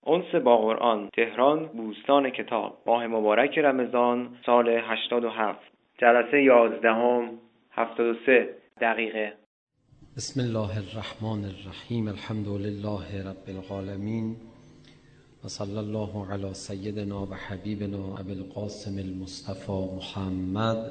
انس با قرآن، تهران، بوستان کتاب. ماه مبارک رمضان سال 87. جلسه 11 73 دقیقه. بسم الله الرحمن الرحیم. الحمد لله رب العالمین و صلی الله علی سیدنا و حبیبنا ابی القاسم المصطفى محمد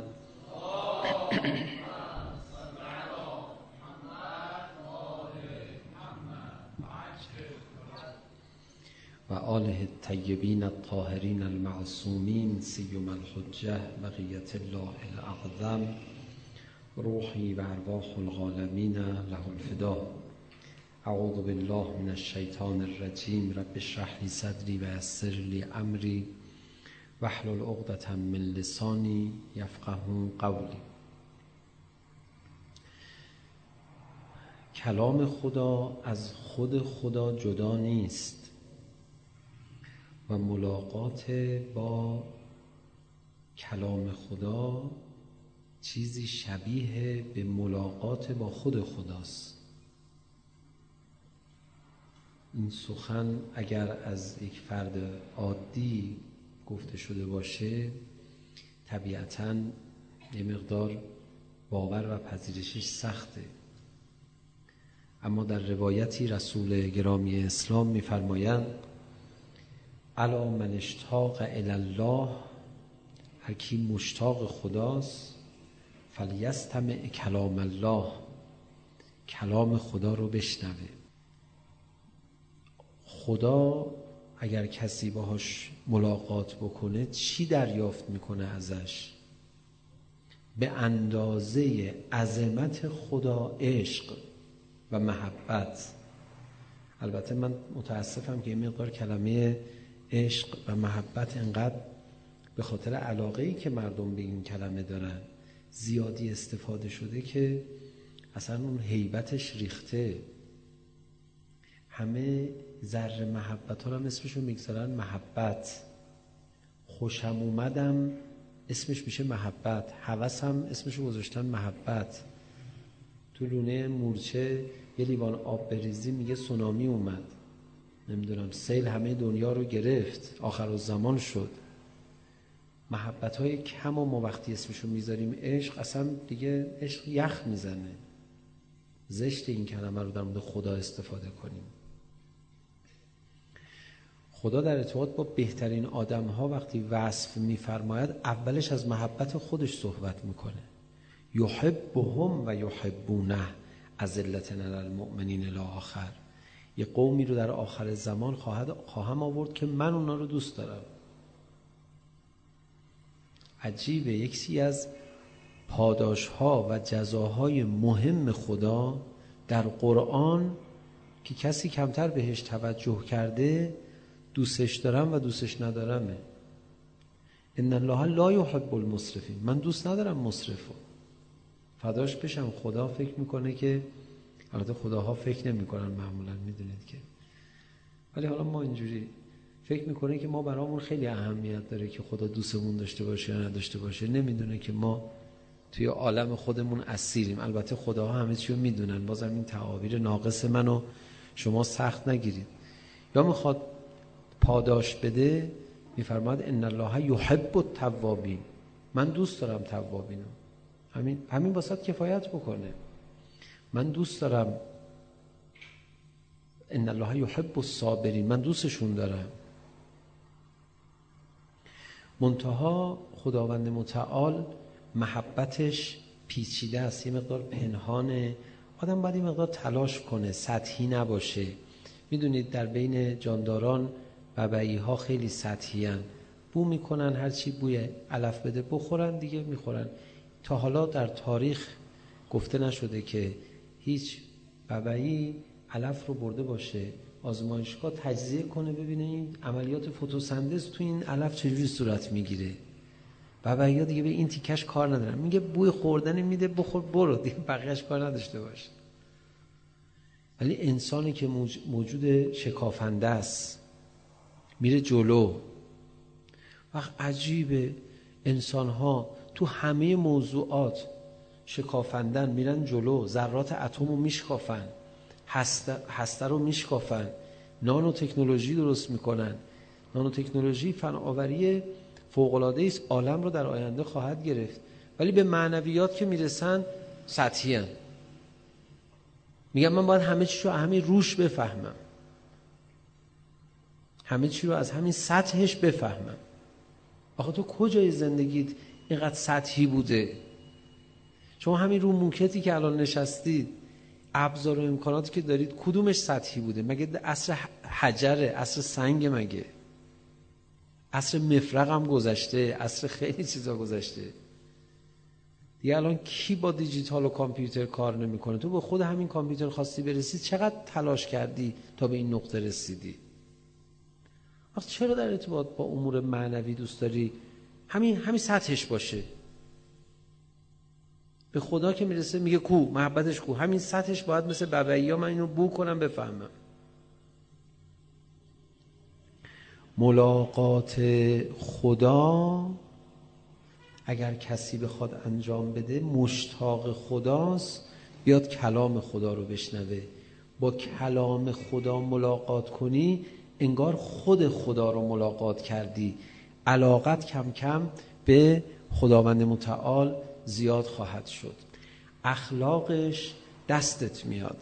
و آله الطیبین الطاهرین المعصومین سیما الحجة بقیة الله الاعظم روحی و ارواح العالمین له الفدا. اعوذ بالله من الشیطان الرجیم. رب اشرح لی صدری و یسر لی امری واحلل عقدة من لسانی یفقهوا قولی. کلام خدا از خود خدا جدا نیست و ملاقات با کلام خدا چیزی شبیه به ملاقات با خود خداست. این سخن اگر از یک فرد عادی گفته شده باشه طبیعتاً یه مقدار باور و پذیرشش سخته، اما در روایتی رسول گرامی اسلام می‌فرمایند الا من اشتاق الی الله، هر کی مشتاق خداست فلیستمع کلام الله، کلام خدا رو بشنوه. خدا اگر کسی باهاش ملاقات بکنه چی دریافت میکنه ازش؟ به اندازه عظمت خدا عشق و محبت. البته من متاسفم که این مقدار کلمه عشق و محبت انقدر به خاطر علاقه‌ای که مردم به این کلمه دارن زیادی استفاده شده که اصلا اون هیبتش ریخته. همه ذره محبت ها رو هم اسمشو میگذارن محبت. خوشم اومدم اسمش میشه محبت. هوسم اسمشو گذاشتن محبت. تو لونه مورچه یه لیوان آب بریزی میگه سونامی اومد. نمیدونم سیل همه دنیا رو گرفت، آخرالزمان شد. محبت های کم و ما وقتی اسمشو میذاریم عشق، اصلا دیگه عشق یخ میزنه. زشت این کلمه رو در مورد خدا استفاده کنیم. خدا در ارتباط با بهترین آدم ها وقتی وصف میفرماید اولش از محبت خودش صحبت میکنه. یحبهم و یحبونه اذلة علی المؤمنین الی آخر. یه قومی رو در آخر زمان خواهم آورد که من اونا رو دوست دارم. عجیبه، یکی از پاداش‌ها و جزاهای مهم خدا در قرآن که کسی کمتر بهش توجه کرده دوستش دارم و دوستش ندارمه. ان الله لا یحب المسرفین. من دوست ندارم مسرفو. فداش بشم خدا فکر میکنه که، البته خداها فکر نمیکنن معمولا، میدونید که، ولی حالا ما اینجوری فکر میکنه که ما برامون خیلی اهمیت داره که خدا دوستمون داشته باشه یا نداشته باشه. نمیدونه که ما توی عالم خودمون اسیریم. البته خداها همه چی رو میدونن، بازم این تعابیر ناقص منو شما سخت نگیرید. یا میخواد پاداش بده میفرماد ان الله یحب التوابین. من دوست دارم توابینو. همین واسط کفایت بکنه. من دوست دارم ان الله یحب الصابرین. من دوستشون دارم. منتها خداوند متعال محبتش پیچیده است، یه مقدار پنهانه. آدم باید یه مقدار تلاش کنه، سطحی نباشه. میدونید در بین جانداران ببعی ها خیلی سطحی هن. بو میکنن، هرچی بوی علف بده بخورن دیگه میخورن. تا حالا در تاریخ گفته نشده که هیچ ببعی علف رو برده باشه آزمایشگاه تجزیه کنه ببینه این عملیات فتوسنتز تو این علف چجوری صورت میگیره. ببعی‌ها دیگه به این تیکش کار ندارن. میگه بوی خوردن میده بخور برو دیگه، بقیه‌اش کار نداشته باشه. ولی انسانی که موجود شکافنده است میره جلو. وقت عجیبه انسان‌ها تو همه موضوعات شکافندن، میرن جلو. ذرات اتم رو میشکافن، هسته رو میشکافن. نانو تکنولوژی درست میکنن. نانو تکنولوژی فناوری فوق‌العاده است، عالم رو در آینده خواهد گرفت، ولی به معنویات که میرسن سطحی هستند. میگم من باید همه چی رو همین روش بفهمم، همه چی رو از همین سطحش بفهمم. آخه تو کجای زندگیت اینقدر سطحی بوده؟ شما همین رو موکتی که الان نشستید، ابزار و امکاناتی که دارید، کدومش سطحی بوده؟ مگه عصر حجره، عصر سنگ، مگه عصر مفرق هم گذشته، عصر خیلی چیزا گذشته دیگه. الان کی با دیجیتال و کامپیوتر کار نمیکنه؟ تو به خود همین کامپیوتر خواستی برسی، چقدر تلاش کردی تا به این نقطه رسیدی؟ وقت چرا در ارتباط با امور معنوی دوست داری همین سطحش باشه؟ به خدا که میرسه میگه کو محبتش کو، همین سطحش باید مثل ببعی‌ها من اینو بو کنم بفهمم. ملاقات خدا اگر کسی بخواد انجام بده، مشتاق خداست، بیاد کلام خدا رو بشنوه. با کلام خدا ملاقات کنی، انگار خود خدا رو ملاقات کردی. علاقت کم کم به خداوند متعال زیاد خواهد شد. اخلاقش دستت میاد.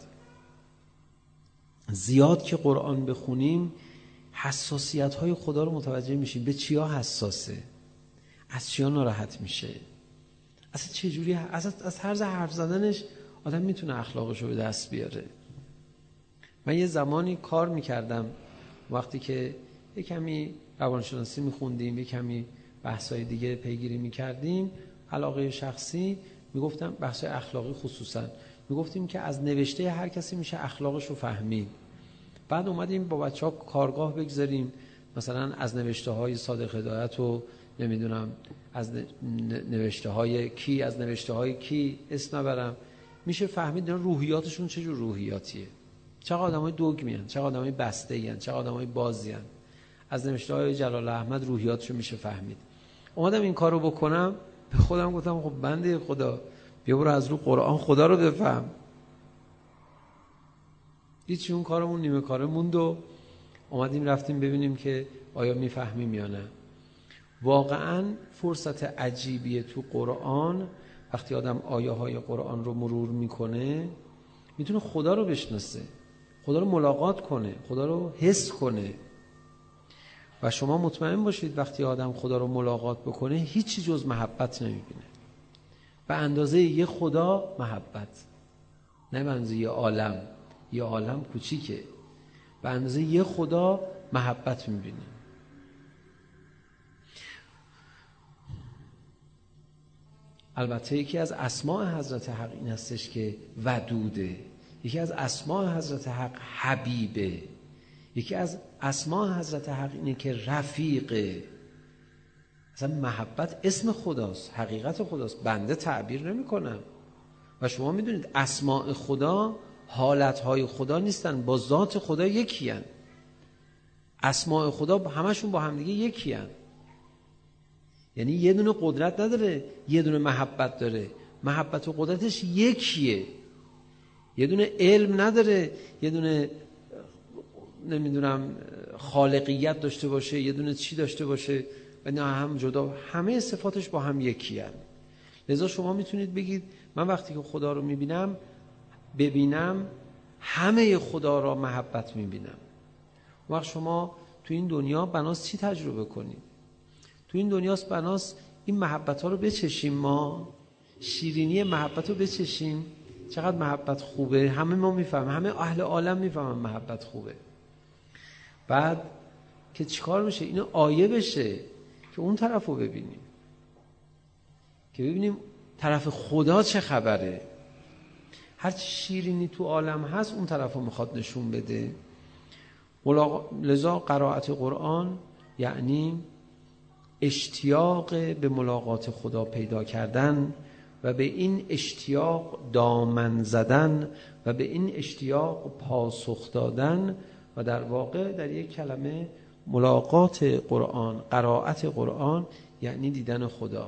زیاد که قرآن بخونیم حساسیت‌های خدا رو متوجه میشیم. به چیا حساسه؟ از چیا ناراحت میشه؟ اصلا چه جوری از طرز حرف زدنش آدم میتونه اخلاقش رو به دست بیاره. من یه زمانی کار میکردم، وقتی که یه کمی روانشناسی میخوندیم، یه کمی بحث‌های دیگه پیگیری میکردیم، علاقه شخصی، میگفتم بحث‌های اخلاقی خصوصا، میگفتیم که از نوشته هر کسی میشه اخلاقش رو فهمید. بعد اومدیم با بچه‌ها کارگاه بگذاریم، مثلا از نوشته‌های صادق هدایت و نمیدونم از نوشته‌های کی، از نوشته‌های کی اسم نبرم، میشه فهمید روحیاتشون چه جور روحیاتیه، چقدر آدمای دوگمین، چقدر آدمای بسته‌این، چقدر آدمای بازیان. از نوشته‌های جلال احمد روحیاتشو میشه فهمید. اومدم این کارو بکنم، به خودم گفتم خب بنده خدا، بیا برو از رو قرآن خدا رو بفهم. هیچی، اون کارمون نیمه کاره موند و اومدیم رفتیم ببینیم که آیا میفهمیم یا نه. واقعا فرصت عجیبیه تو قرآن. وقتی آدم آیه های قرآن رو مرور میکنه، میتونه خدا رو بشناسه، خدا رو ملاقات کنه، خدا رو حس کنه. و شما مطمئن باشید وقتی آدم خدا رو ملاقات بکنه، هیچی جز محبت نمیبینه. به اندازه یه خدا محبت، نه به اندازه یه عالم کوچیکه، به اندازه یه خدا محبت میبینه. البته یکی از اسماء حضرت حق این هستش که ودوده، یکی از اسماء حضرت حق حبیبه، یکی از اسماء حضرت حق اینه که رفیقه. اصلا محبت اسم خداست، حقیقت خداست، بنده تعبیر نمی کنم. و شما میدونید اسماء خدا حالتهای خدا نیستن، با ذات خدا یکی هن. اسماء خدا همشون با همدیگه یکی هن. یعنی یه دونه قدرت نداره، یه دونه محبت داره. محبت و قدرتش یکیه. یه دونه علم نداره، یه دونه نمیدونم خالقیت داشته باشه، یه دونه چی داشته باشه و نه هم جدا، همه صفاتش با هم یکی هن. لذا شما میتونید بگید من وقتی که خدا رو ببینم همه خدا را محبت میبینم. وقت شما تو این دنیا بناس چی تجربه کنید؟ تو این دنیاست بناس این محبت ها رو بچشیم، ما شیرینی محبت رو بچشیم. چقدر محبت خوبه، همه ما میفهمیم، همه اهل عالم میفهمن محبت خوبه. بعد که چیکار میشه؟ اینو آیه بشه که اون طرف رو ببینیم، که ببینیم طرف خدا چه خبره. هر چی شیرینی تو عالم هست اون طرف رو میخواد نشون بده. لذا قرائت قرآن یعنی اشتیاق به ملاقات خدا پیدا کردن و به این اشتیاق دامن زدن و به این اشتیاق پاسخ دادن و در واقع در یک کلمه ملاقات قرآن، قرائت قرآن یعنی دیدن خدا.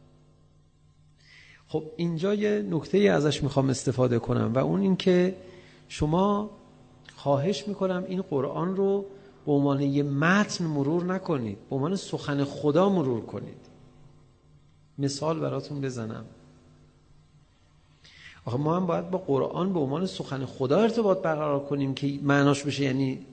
خب اینجا یه نکته ازش میخوام استفاده کنم و اون این که شما خواهش میکنم این قرآن رو به عنوان یه متن مرور نکنید، به عنوان سخن خدا مرور کنید. مثال براتون بزنم. آخه ما هم باید با قرآن به عنوان سخن خدا ارتباط برقرار کنیم که معناش بشه یعنی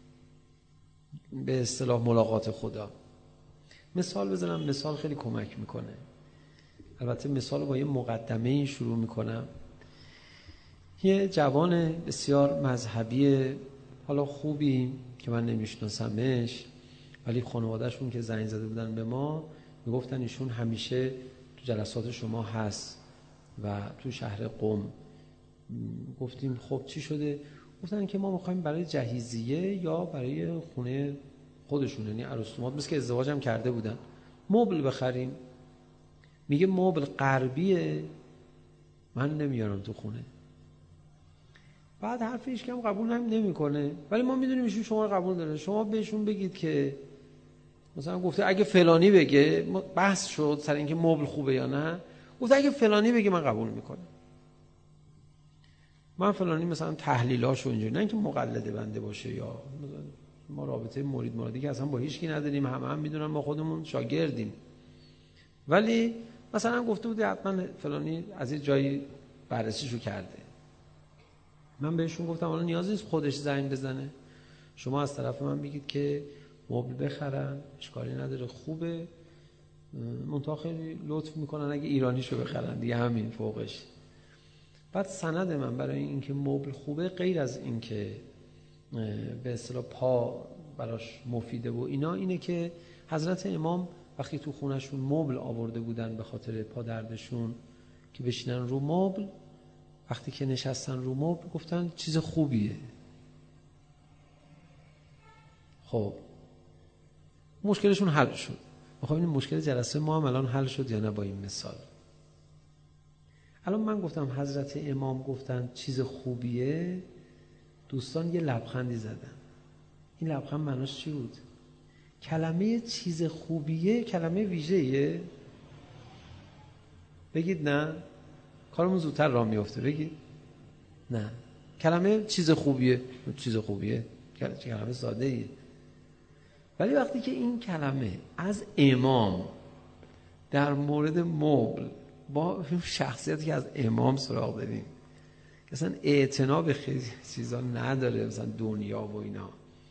به اصطلاح ملاقات خدا. مثال بزنم، مثال خیلی کمک میکنه. البته مثال رو با یه مقدمه شروع میکنم. یه جوان بسیار مذهبی حالا خوبی که من نمیشناسمش، ولی خانواده‌شون که زنگ زده بودن به ما میگفتن ایشون همیشه تو جلسات شما هست و تو شهر قم. گفتیم خب چی شده؟ گفتن که ما میخوایم برای جهیزیه یا برای خونه خودشون، یعنی عروس‌داماد، مثل که ازدواج هم کرده بودن، مبل بخریم. میگه مبل غربیه، من نمیارم تو خونه. بعد حرف هیچ کم قبول هم نمیکنه، ولی ما میدونیم ایشون شما رو قبول داره. شما بهشون بگید که مثلا گفته اگه فلانی بگه، بحث شد سر اینکه مبل خوبه یا نه، گفته اگه فلانی بگه من قبول میکنم. من فلانی مثلا تحلیلاشو اینجوری، نه اینکه مقلد بنده باشه یا ما رابطه مرید مرادی که اصلا با هیچ کی نداریم، هم میدونن ما خودمون شاگردیم، ولی مثلا گفته بودی حتما فلانی از این جایی بررسیشو کرده. من بهشون گفتم حالا نیاز نیست خودش زنگ بزنه، شما از طرف من بگید که مبل بخرن، اشکالی نداره، خوبه، منتها خیلی لطف میکنن اگه ایرانیشو بخرن دیگه، همین فوقش. بعد سند من برای اینکه مبل خوبه، غیر از اینکه به اصطلاح پا براش مفیده و اینا، اینه که حضرت امام وقتی تو خونشون مبل آورده بودن به خاطر پا دردشون که بشینن رو مبل، وقتی که نشستن رو مبل گفتن چیز خوبیه. خب مشکلشون حل شد. میخوام این مشکل جلسه ما هم الان حل شد یا نه با این مثال. الان من گفتم حضرت امام گفتن چیز خوبیه، دوستان یه لبخندی زدن. این لبخند معناش چی بود؟ کلمه چیز خوبیه کلمه ویژه‌ایه؟ بگید نه، کارمون زودتر راه میفته. بگید نه، کلمه چیز خوبیه، چیز خوبیه کلمه ساده ایه. ولی وقتی که این کلمه از امام در مورد مبل، با شخصیتی که از امام سراغ داریم که اصلا اعتنا به خیلی چیزا نداره، مثلا دنیا و اینا،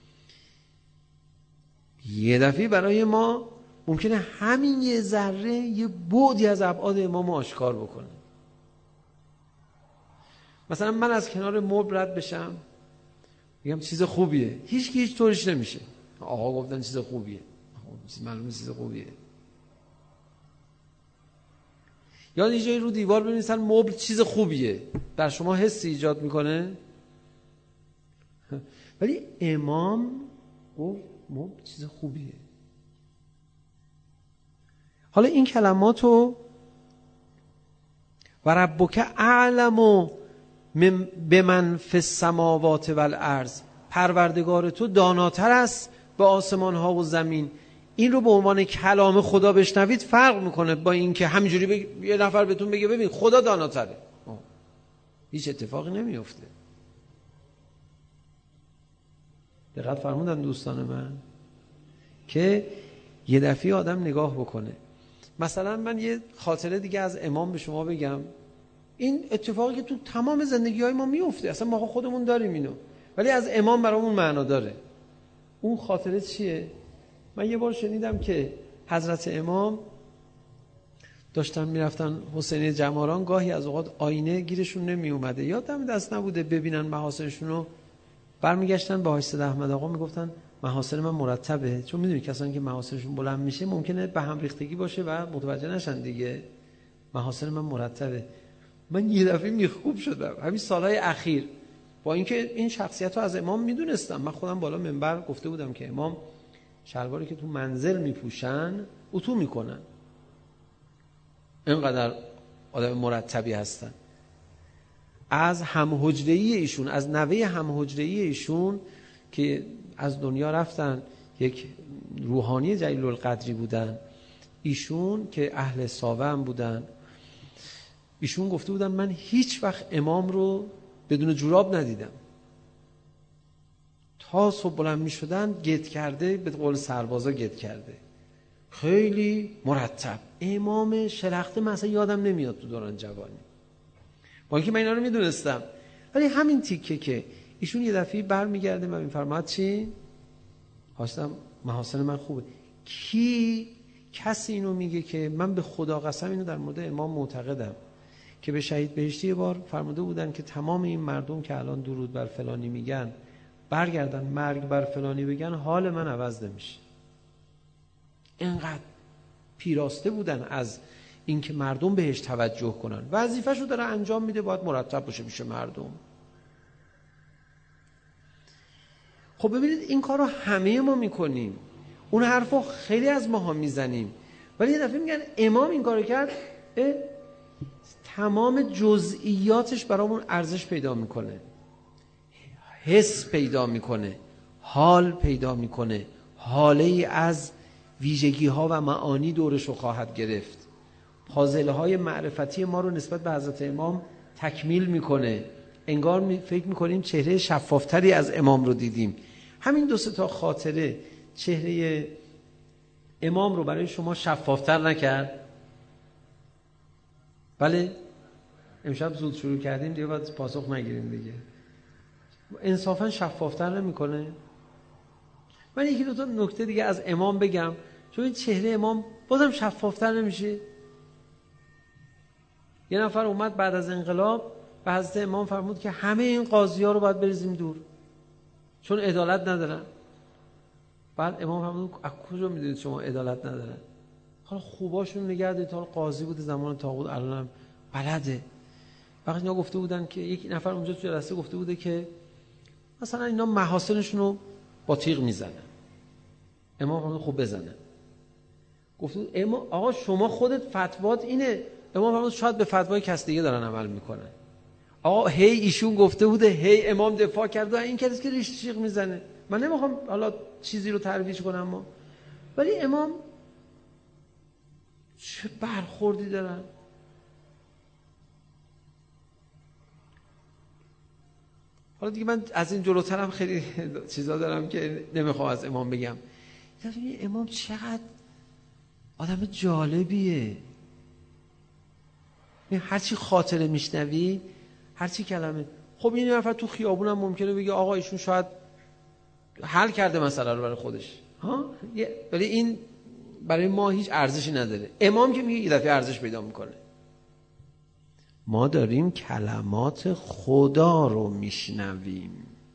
یه دفعه برای ما ممکنه همین یه ذره یه بعدی از ابعاد امام آشکار بکنه. مثلا من از کنار مبل رد بشم میگم چیز خوبیه، هیچ طورش نمیشه. آقا گفتن چیز خوبیه، معلومه چیز خوبیه. یا یه جایی رو دیوار بنویسن مبل چیز خوبیه، در شما حسی ایجاد میکنه؟ ولی امام گفت مبل چیز خوبیه. حالا این کلماتو و ربک اعلم بمن فی السماوات والارض، پروردگار تو داناتر است به آسمان ها و زمین، این رو به عنوان کلام خدا بشنوید فرق میکنه با این که همینجوری یه نفر بهتون بگه ببین خدا داناتره. هیچ اتفاقی نمیفته. دقت فرمودن دوستان من که یه دفعه آدم نگاه بکنه. مثلا من یه خاطره دیگه از امام به شما بگم. این اتفاقی که تو تمام زندگی‌های ما میفته، اصلا ما خودمون داریم اینو، ولی از امام برامون معنا داره. اون خاطره چیه؟ من یه بار شنیدم که حضرت امام داشتن میرفتن حسینیه جماران، گاهی از اوقات آینه گیرشون نمی اومده یا دم دست نبوده ببینن محاسنشون رو، برمیگشتن با حاج سید احمد آقا میگفتن محاسن من مرتبه، چون میدونی کسانی که محاسنشون بلند میشه ممکنه به هم ریختگی باشه و متوجه نشن دیگه. محاسن من مرتبه. من یه دفعه میخوب شدم همین سالهای اخیر، با اینکه این شخصیت رو از امام میدونستم. من خودم بالا منبر گفته بودم که امام شلواری که تو منزل میپوشن اتو میکنن، اینقدر آدم مرتبی هستن. از همحجره‌ای ایشون، از نوه همحجره‌ای ایشون که از دنیا رفتن، یک روحانی جلیل القدری بودن ایشون که اهل ساوه هم بودن. ایشون گفته بودن من هیچ وقت امام رو بدون جوراب ندیدم. تا صبح بلند می شدن گت کرده، به قول سربازا گت کرده، خیلی مرتب. امام شلخته مثلا یادم نمیاد تو دوران جوانی، با اینکه من اینا رو میدونستم، ولی همین تیکه که ایشون یه دفعه برمیگرده و میفرماد چی؟ هاشتم محاسن من خوبه. کسی اینو میگه که من به خدا قسم اینو در مورد امام معتقدم که به شهید بهشتی یه بار فرموده بودن که تمام این مردم که الان درود بر فلانی میگن برگردن مرگ بر فلانی بگن، حال من عوض نمیشه. اینقدر پیراسته بودن از اینکه مردم بهش توجه کنن، وظیفه‌شو داره انجام میده، باید مرتب باشه میشه مردم. خب ببینید این کار رو همه ما میکنیم، اون حرفو خیلی از ماها میزنیم، ولی یه دفعه میگن امام این کارو کرد، تمام جزئیاتش برامون ارزش پیدا میکنه، حس پیدا میکنه، حال پیدا میکنه، حاله ای از ویژگی ها و معانی دورش رو خواهد گرفت، پازل های معرفتی ما رو نسبت به حضرت امام تکمیل میکنه، انگار فکر میکنیم چهره شفافتری از امام رو دیدیم. همین 2-3 تا خاطره چهره امام رو برای شما شفافتر نکرد؟ بله، امشب زود شروع کردیم دیگه، باید پاسخ نگیریم دیگه. انصافا شفافتر نمیکنه؟ من 1-2 تا نکته دیگه از امام بگم، چون این چهره امام بازم شفافتر نمیشه. یه نفر اومد بعد از انقلاب به حضرت امام فرمود که همه این قاضی ها رو باید بریزیم دور چون عدالت ندارن. بعد امام فرمود از کجا میدونید شما عدالت ندارن؟ حالا خوباشون نگه دارید، حالا قاضی بوده زمان طاغوت، الانم بلده. وقتی اینا گفته بودن که یک نفر اونجا تو جلسه گفته بوده که مثلا اینا محاسنشون رو با تیغ میزنن، امام فرمود خب بزنن. گفته بود امام آقا شما خودت فتوات اینه، امام فرمود شاید به فتوای کس دیگه دارن عمل میکنن. آقا هی ایشون گفته بوده، هی امام دفاع کرده، این کسی که ریش تیغ میزنه. من نمیخوام حالا چیزی رو ترویج کنم ولی امام چه برخوردی دارن. حالا دیگه من از این جلوترم خیلی چیزا دارم که نمیخوام از امام بگم. امام چقدر آدم جالبیه. هرچی خاطره میشنوی، هرچی کلمه، خب این نفر تو خیابونم ممکنه بگه آقا ایشون شاید حل کرده مسئله رو برای خودش، ولی این برای ما هیچ ارزشی نداره. امام که میگه یه دفعه ارزش پیدا میکنه. ما داریم کلمات خدا رو میشنویم.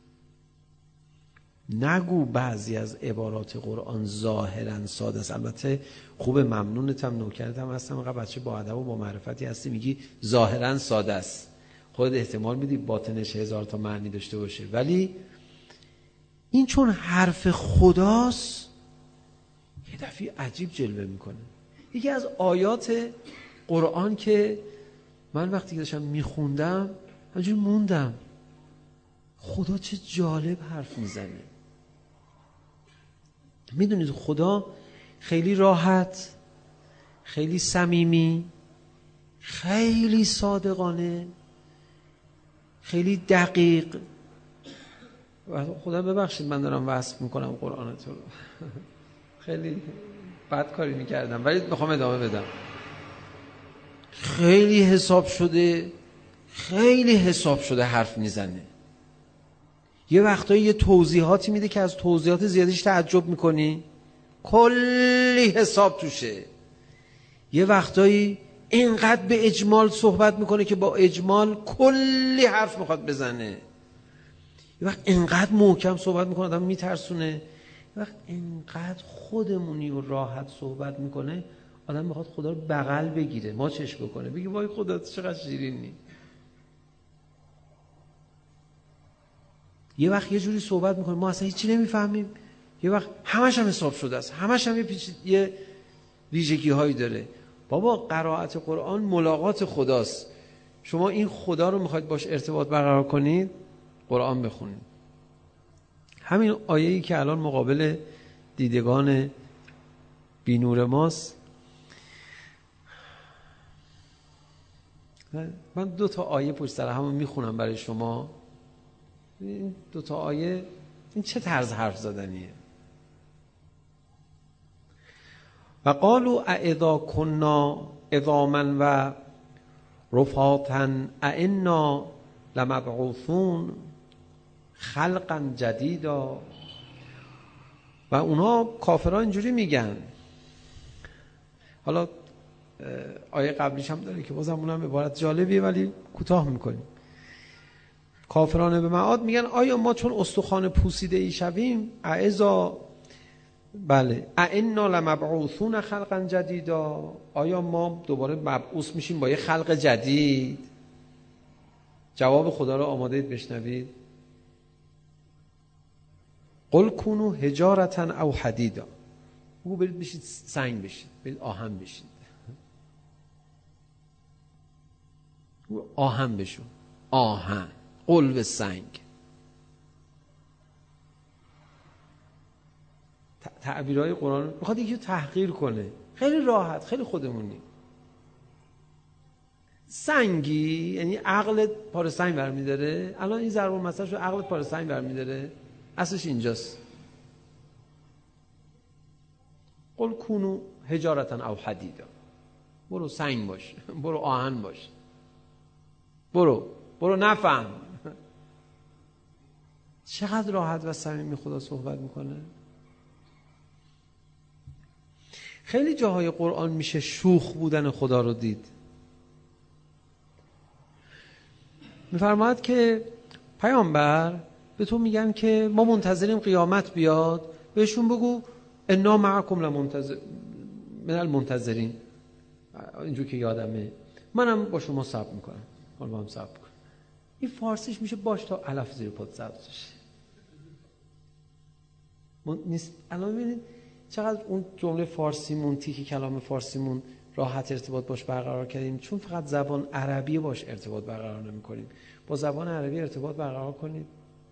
نگو بعضی از عبارات قرآن ظاهرا ساده است. البته خوب، ممنونتم، نوکرتم هستم، انقدر بچه با ادب و با معرفتی هستی میگی ظاهرا ساده است. خودت احتمال میدی باطنش 1000 تا معنی داشته باشه، ولی این چون حرف خداست یه دفعه عجیب جلوه میکنه. یکی از آیات قرآن که من وقتی که داشتم میخوندم همینجوری موندم، خدا چه جالب حرف میزنه. میدونید خدا خیلی راحت، خیلی صمیمی، خیلی صادقانه، خیلی دقیق. خدا ببخشید من دارم وصف میکنم قرآن تو رو، خیلی بد کاری میکردم ولی میخوام ادامه بدم. خیلی حساب شده، خیلی حساب شده حرف میزنه. یه وقتایی یه توضیحاتی میده که از توضیحات زیادیش تعجب میکنی، کلی حساب توشه. یه وقتایی اینقدر به اجمال صحبت میکنه که با اجمال کلی حرف میخواد بزنه. یه وقت اینقدر محکم صحبت میکنه آدم میترسونه. یه وقت اینقدر خودمونی و راحت صحبت میکنه آدم میخواد خدا رو بغل بگیره، ما چش بکنه، بگی وای خدا چقدر شیرینی. یه وقت یه جوری صحبت میکنه ما اصلا هیچی نمیفهمیم، یه وقت همش هم حساب شده است، همش هم یه ویژگی هایی داره. بابا قرائت قرآن ملاقات خداست. شما این خدا رو میخواید باش ارتباط برقرار کنید، قرآن بخونید. همین آیه‌ای که الان مقابل دیدگان بی‌نور ماست، من 2 تا آیه پشت سر هم میخونم برای شما. این 2 تا آیه این چه طرز حرف زدنیه؟ و قالوا اذا كنا عظاما و رفاتا ائنا لمبعوثون خلقا جدیدا. و اونا کافران اینجوری میگن. حالا آیه قبلیش هم داره که بازم اونم عبارت جالبیه ولی کوتاه میکنیم. کافران به معاد میگن آیا ما چون استخوان پوسیده ای شویم ائنا لمبعوثون خلقا جدیدا، آیا ما دوباره مبعوث میشیم با یه خلق جدید؟ جواب خدا رو آماده اید بشنوید. قل کونوا حجارة او حدیدا، بگو برید بشید سنگ بشید، برید آهن بشید. آهن بشو، آهن، قلب سنگ. تعبیرهای قرآن میخواد یکی رو تحقیر کنه. خیلی راحت، خیلی خودمونی. سنگی یعنی عقلت پاره سنگ برمی‌داره. الان این ضرب المثل شو، عقلت پاره سنگ برمی‌داره. اصلش اینجاست. قل کونوا حجارة او حدیدا، برو سنگ باش، برو آهن باش، برو نفهم. چقدر راحت و صمیمی خدا صحبت میکنه. خیلی جاهای قرآن میشه شوخ بودن خدا رو دید. میفرماید که پیامبر به تو میگن که ما منتظریم قیامت بیاد، بهشون بگو انا معکم من المنتظرین. اینجور که یادمه منم با شما صبر میکنم، با هم صبر کنم. این فارسیش میشه باش تا علف زیر پات سبز بشه. الان ببینید چقدر اون جمله فارسیمون، تیک کلام فارسیمون راحت ارتباط باش برقرار کردیم، چون فقط زبان عربی باش ارتباط برقرار نمی کنیم. با زبان عربی ارتباط برقرار کنیم.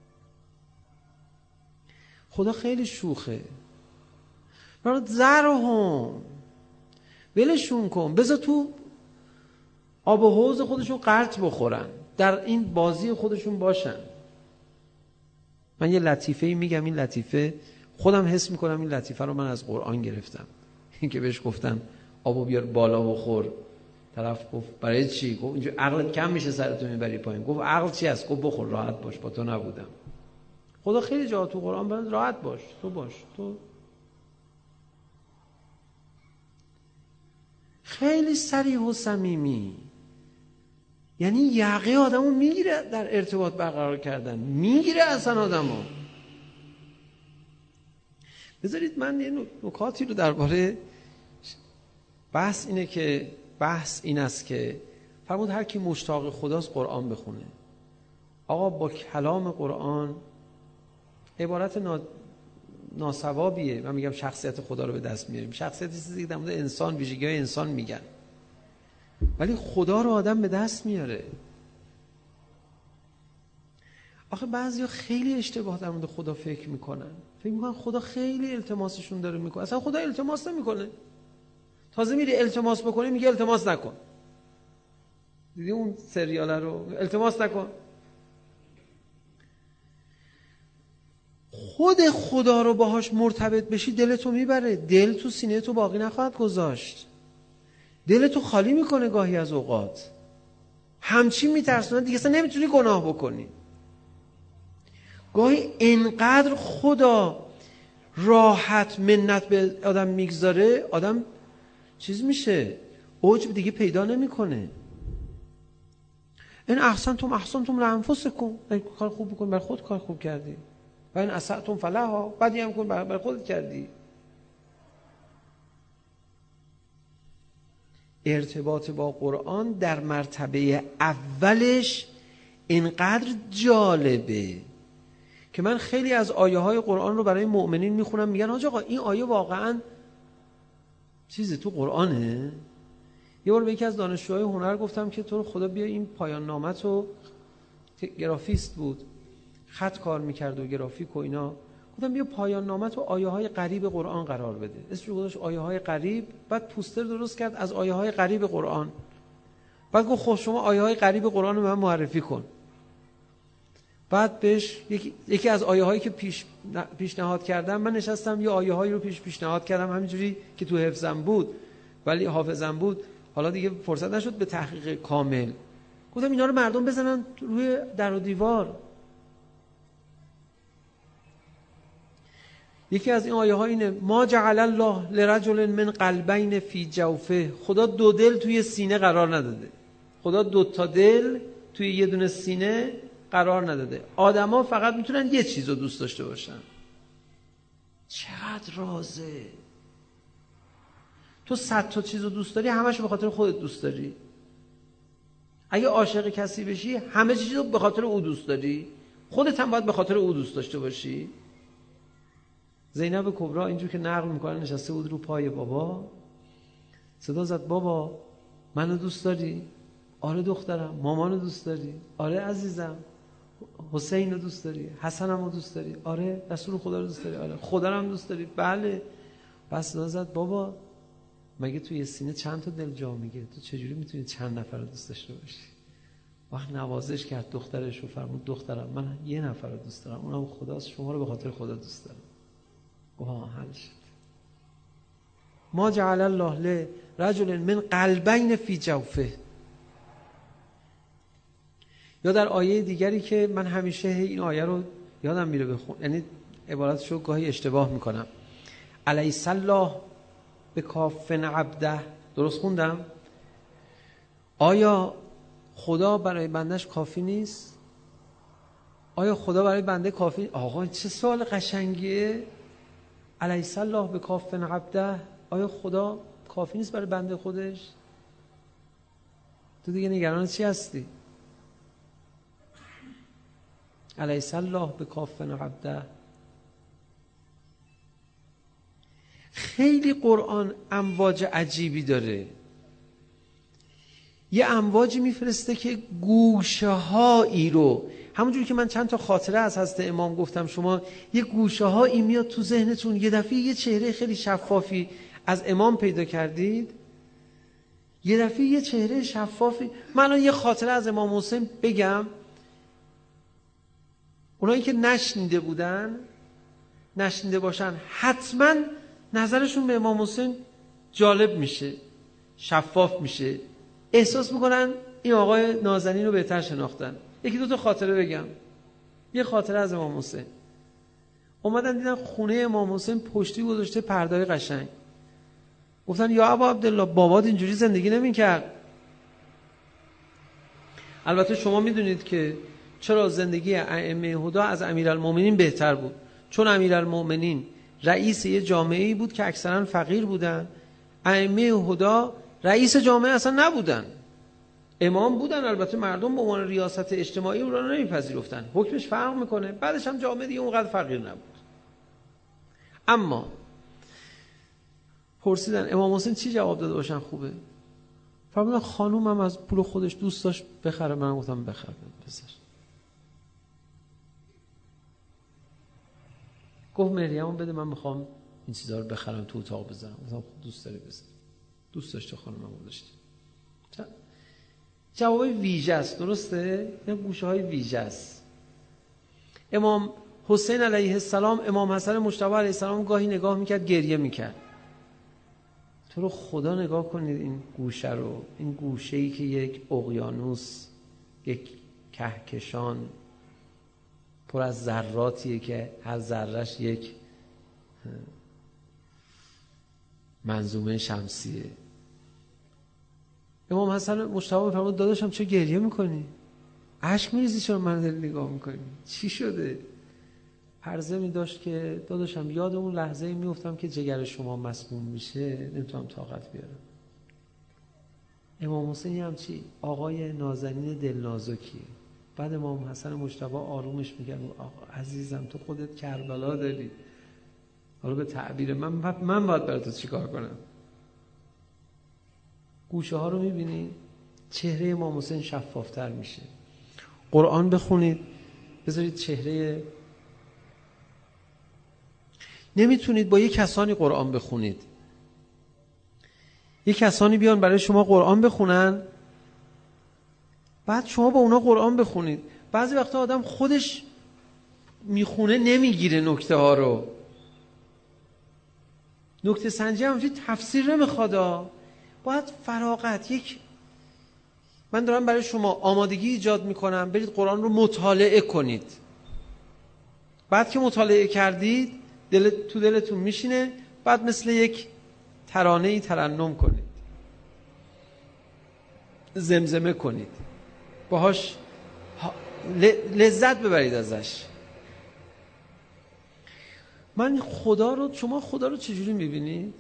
خدا خیلی شوخه. برای ذرهم، ولشون کن، بذار تو آب و حوض خودشون غرق بخورن، در این بازی خودشون باشن. من یه لطیفه‌ای میگم، این لطیفه خودم حس میکنم این لطیفه رو من از قرآن گرفتم. این که بهش گفتن آبو بیار بالا بخور، طرف گفت برای چی؟ گفت اینجا عقلت کم میشه سرتو میبری پایین. گفت عقل چی است؟ گفت بخور راحت باش، با تو نبودم. خدا خیلی جا تو قرآن برات راحت باش، تو باش، تو خیلی صریح و صمیمی. یعنی یقه آدمو میگیره در ارتباط برقرار کردن، میگیره اصلا آدمو. بذارید من یه نکاتی رو درباره بحث این است که فرمود هر کی مشتاق خداست قرآن بخونه. آقا با کلام قرآن عبارت ناسوابیه. من میگم شخصیت خدا رو به دست میاریم. شخصیت چیزی که در مورد انسان، ویژگی‌های انسان میگن، ولی خدا رو آدم به دست میاره. آخه بعضیا خیلی اشتباه در مورد خدا فکر میکنن خدا خیلی التماسشون داره میکنه. اصلا خدا التماس نمیکنه. تازه میری التماس بکنی میگه التماس نکن. دیدی اون سریال رو؟ التماس نکن. خود خدا رو باهاش مرتبط بشی دلتو میبره. دل تو سینه تو باقی نخواهد گذاشت. دلتو خالی میکنه گاهی از اوقات. همچین میترسونه دیگه اصلا نمیتونی گناه بکنی. گاهی انقدر خدا راحت منت به آدم میگذاره، آدم چیز میشه، عجب دیگه پیدا نمیکنه. این احسنتم لانفسکم، کار خوب بکن بر خود کار خوب کردی. و این اسأتم فلها، بدی هم کن بر خودت کردی. ارتباط با قرآن در مرتبه اولش اینقدر جالبه که من خیلی از آیه های قرآن رو برای مؤمنین میخونم، میگن حاج آقا این آیه واقعا چیزی تو قرآنه؟ یه بار به یکی از دانشجوهای هنر گفتم که تو رو خدا بیا این پایان نامت رو، گرافیست بود، خط کار میکرد و گرافیک و اینا، گفتم بیا پایان نامت رو آیه های غریب قرآن قرار بده. اسمش گذاشت آیه های غریب. بعد پوستر درست کرد از آیه های غریب قرآن. بعد گفت خب شما آیه های غریب قرآن رو من معرفی کن. بعد بهش یکی از آیه هایی که پیشنهاد کردم، من نشستم یه آیه هایی رو پیشنهاد کردم همینجوری که تو حافظم بود، حالا دیگه فرصت نشد به تحقیق کامل. گفتم اینا رو مردم بزنن روی در و دیوار. یکی از این آیه ها اینه: ما جعل الله لرجل من قلبین فی جوفه. خدا دو دل توی سینه قرار نداده. خدا دو تا دل توی یه دونه سینه قرار نداده. آدما فقط میتونن یه چیز رو دوست داشته باشن. چقدر رازه. تو 100 تا چیز رو دوست داری، همش به خاطر خودت دوست داری. اگه عاشق کسی بشی، همه چیز رو به خاطر او دوست داری. خودت هم باید به خاطر او دوست داشته باشی. زینب کبرا اینجور که نقل میکنه نشسته بود رو پای بابا، صدا زد: بابا منو دوست داری؟ آره دخترم. مامانو دوست داری؟ آره عزیزم. حسین رو دوست داری؟ حسنم رو دوست داری؟ آره. رسول خدا رو دوست داری؟ آره. خدا رو هم دوست داری؟ بله. پس صدا زد: بابا مگه توی سینه چند تا دل جا میگه؟ تو چجوری میتونی چند نفر رو دوست داشته باشی؟ وقت نوازش کرد دخترش رو، فرمود: دخترم من یه نفر رو دوست دارم، اونم خداست، شما رو به خاطر خدا دوست دارم. حل شد. ما جعل الله لرجل من قلبین فی جوفه. یا در آیه دیگری که من همیشه این آیه رو یادم میره بخون، یعنی عبارتشو گاهی اشتباه میکنم: الیس الله بکاف عبده. درست خوندم؟ آیا خدا برای بندش کافی نیست؟ آیا خدا برای بنده کافی؟ آقا چه سوال قشنگیه. الیس الله بکاف عبده. آیا خدا کافی نیست برای بنده خودش؟ تو دیگه نگران چی هستی؟ الیس الله بکاف عبده. خیلی قرآن امواج عجیبی داره. یه امواجی میفرسته که گوشه هایی رو، همونجوری که من چند تا خاطره از حضرت امام گفتم، شما یه گوشه هایی میاد تو ذهنتون، یه دفعه یه چهره خیلی شفافی از امام پیدا کردید، یه دفعه یه چهره شفافی. من الان یه خاطره از امام حسین بگم، اونایی که نشنیده باشن حتما نظرشون به امام حسین جالب میشه، شفاف میشه، احساس میکنن این آقای نازنین رو بهتر شناختن. یکی دو تا خاطره بگم. یه خاطره از امام حسین. اومدن دیدن خونه امام حسین پشتی گذاشته پرده‌های قشنگ. گفتن یا ابا عبدالله بابات اینجوری زندگی نمی‌کرد. البته شما میدونید که چرا زندگی ائمه هدا از امیرالمومنین بهتر بود. چون امیرالمومنین رئیس یه جامعه‌ای بود که اکثرا فقیر بودن. ائمه هدا رئیس جامعه اصلا نبودن. امام بودن، البته مردم به عنوان ریاست اجتماعی اون رو نمیپذیرفتن. حکمش فرق میکنه. بعدش هم جامعه دیگه اونقدر فقیر نبود. اما پرسیدن امام حسین چی جواب داده باشن خوبه؟ فرمودن خانومم از پول خودش دوست داشت بخره، من گفتم بخره بذار. گفت مریم بده من میخوام این چیزا رو بخرم تو اتاق بذارم. گفتم دوست داری بذار. دوست داشته خانومم گذاشت. جواب ویژه است، درسته؟ این گوشه های ویژه است. امام حسین علیه السلام، امام حسن مجتبی علیه السلام گاهی نگاه میکرد گریه میکرد. تو رو خدا نگاه کنید این گوشه رو، این گوشه‌ای که یک اقیانوس، یک کهکشان پر از ذراتیه که هر ذرهش یک منظومه شمسیه. امام حسن مجتبی فرمود داداشم چه گریه میکنی؟ اشک میریزی چرا من داری نگاه میکنی؟ چی شده؟ عرضه میداشت که داداشم یاد اون لحظه‌ای میافتم که جگر شما مسموم میشه، نمیتونم طاقت بیارم. امام حسین هم چی؟ آقای نازنین دل نازکیه. بعد امام حسن مجتبی آرومش میگن آقا عزیزم تو خودت کربلا داری. حالا به تعبیر من باید برای تو چیکار کنم؟ گوشه ها رو میبینید، چهره امام حسین شفافتر میشه. قرآن بخونید، بذارید چهره. نمیتونید با یه کسانی قرآن بخونید. یه کسانی بیان برای شما قرآن بخونن، بعد شما با اونا قرآن بخونید. بعضی وقتا آدم خودش میخونه نمیگیره نکته ها رو. نکته سنجی هم تفسیر نمیخواد، باید فراغت. من دارم برای شما آمادگی ایجاد میکنم، برید قرآن رو مطالعه کنید. بعد که مطالعه کردید تو دلتون میشینه، بعد مثل یک ترانه‌ای ترنم کنید، زمزمه کنید، باهاش لذت ببرید ازش. شما خدا رو چجوری میبینید؟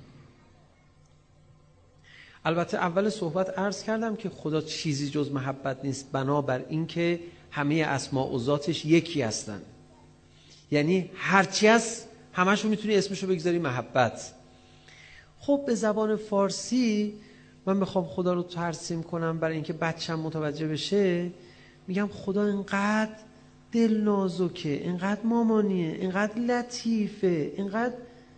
البته اول صحبت عرض کردم که خدا چیزی جز محبت نیست، بنابر این که همه اسماء و ذاتش یکی هستن. یعنی هرچی هست همشو میتونی اسمشو بگذاری محبت. خب به زبان فارسی من بخوام خدا رو ترسیم کنم برای اینکه بچم متوجه بشه، میگم خدا اینقدر دل نازکه، اینقدر مامانیه، اینقدر لطیفه، اینقدر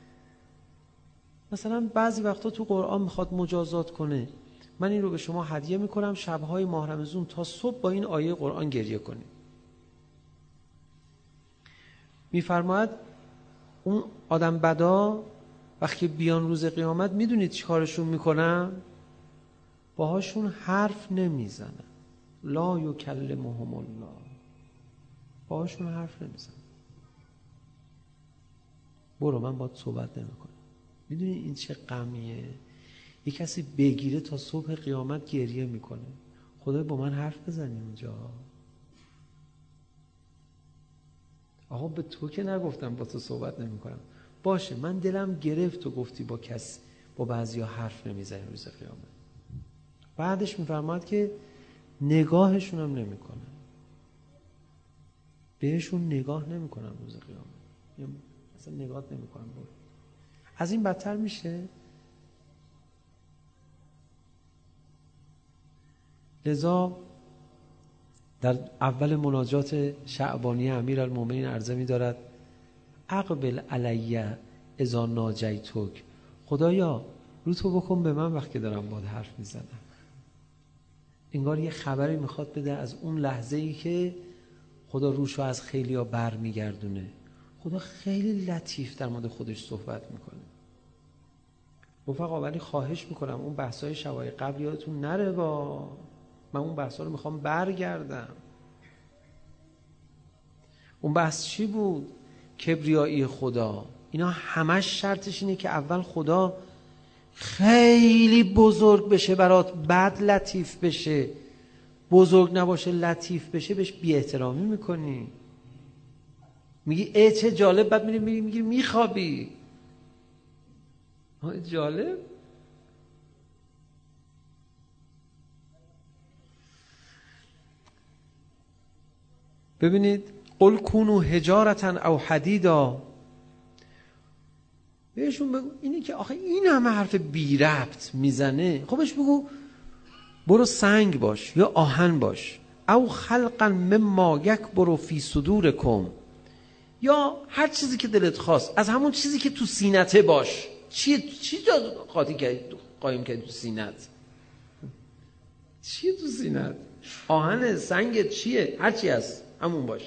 مثلا بعضی وقتا تو قرآن میخواد مجازات کنه. من این رو به شما هدیه میکنم، شبهای ماه رمضان تا صبح با این آیه قرآن گریه کنید. میفرماید اون آدم بدا وقتی بیان روز قیامت میدونید چی کارشون میکنن؟ باهاشون حرف نمیزنن. لا یکلمهم الله، باهاشون حرف نمیزنن. برو من باهات صحبت نمیکنم. میدونی این چه غمیه؟ یک کسی بگیره تا صبح قیامت گریه میکنه، خدای با من حرف بزنی اونجا. آقا به تو که نگفتم با تو صحبت نمیکنم. باشه من دلم گرفت تو گفتی با بعضیا حرف نمیزنی روز قیامت. بعدش میفرماد که نگاهشون هم نمیکنن، بهشون نگاه نمیکنن روز قیامت، اصلا نگاهت نمیکنن. از این بدتر میشه؟ لذا در اول مناجات شعبانی امیرالمومنین عرضه می‌دارد اقبل علی اذا ناجیتک، خدایا رو تو بکن به من وقتی دارم باهات حرف میزنم. انگار یه خبری میخواد بده از اون لحظه‌ای که خدا روشو از خیلیا بر میگردونه. خدا خیلی لطیف در مورد خودش صحبت میکنه. رفقا ولی خواهش میکنم اون بحثای شبای قبل یادتون نره، من اون بحثا رو میخوام برگردم. اون بحث چی بود؟ کبریایی خدا. اینا همش شرطش اینه که اول خدا خیلی بزرگ بشه برات، بعد لطیف بشه. بزرگ نباشه لطیف بشه بهش بی احترامی میکنی، میگی چه جالب، بعد میگی میخوابی. جالب. ببینید قل کونوا حجارة او حدیدا، بهشون بگو اینی که آخه این همه حرف بی ربط میزنه، خب بهش بگو برو سنگ باش یا آهن باش. او خلقا مما یکبر فی صدورکم، یا هر چیزی که دلت خواست از همون چیزی که تو سینته باش. چی قایم کردی تو سینت؟ چیه تو سینت؟ آهن، سنگ، چیه؟ هر چی هست همون باش.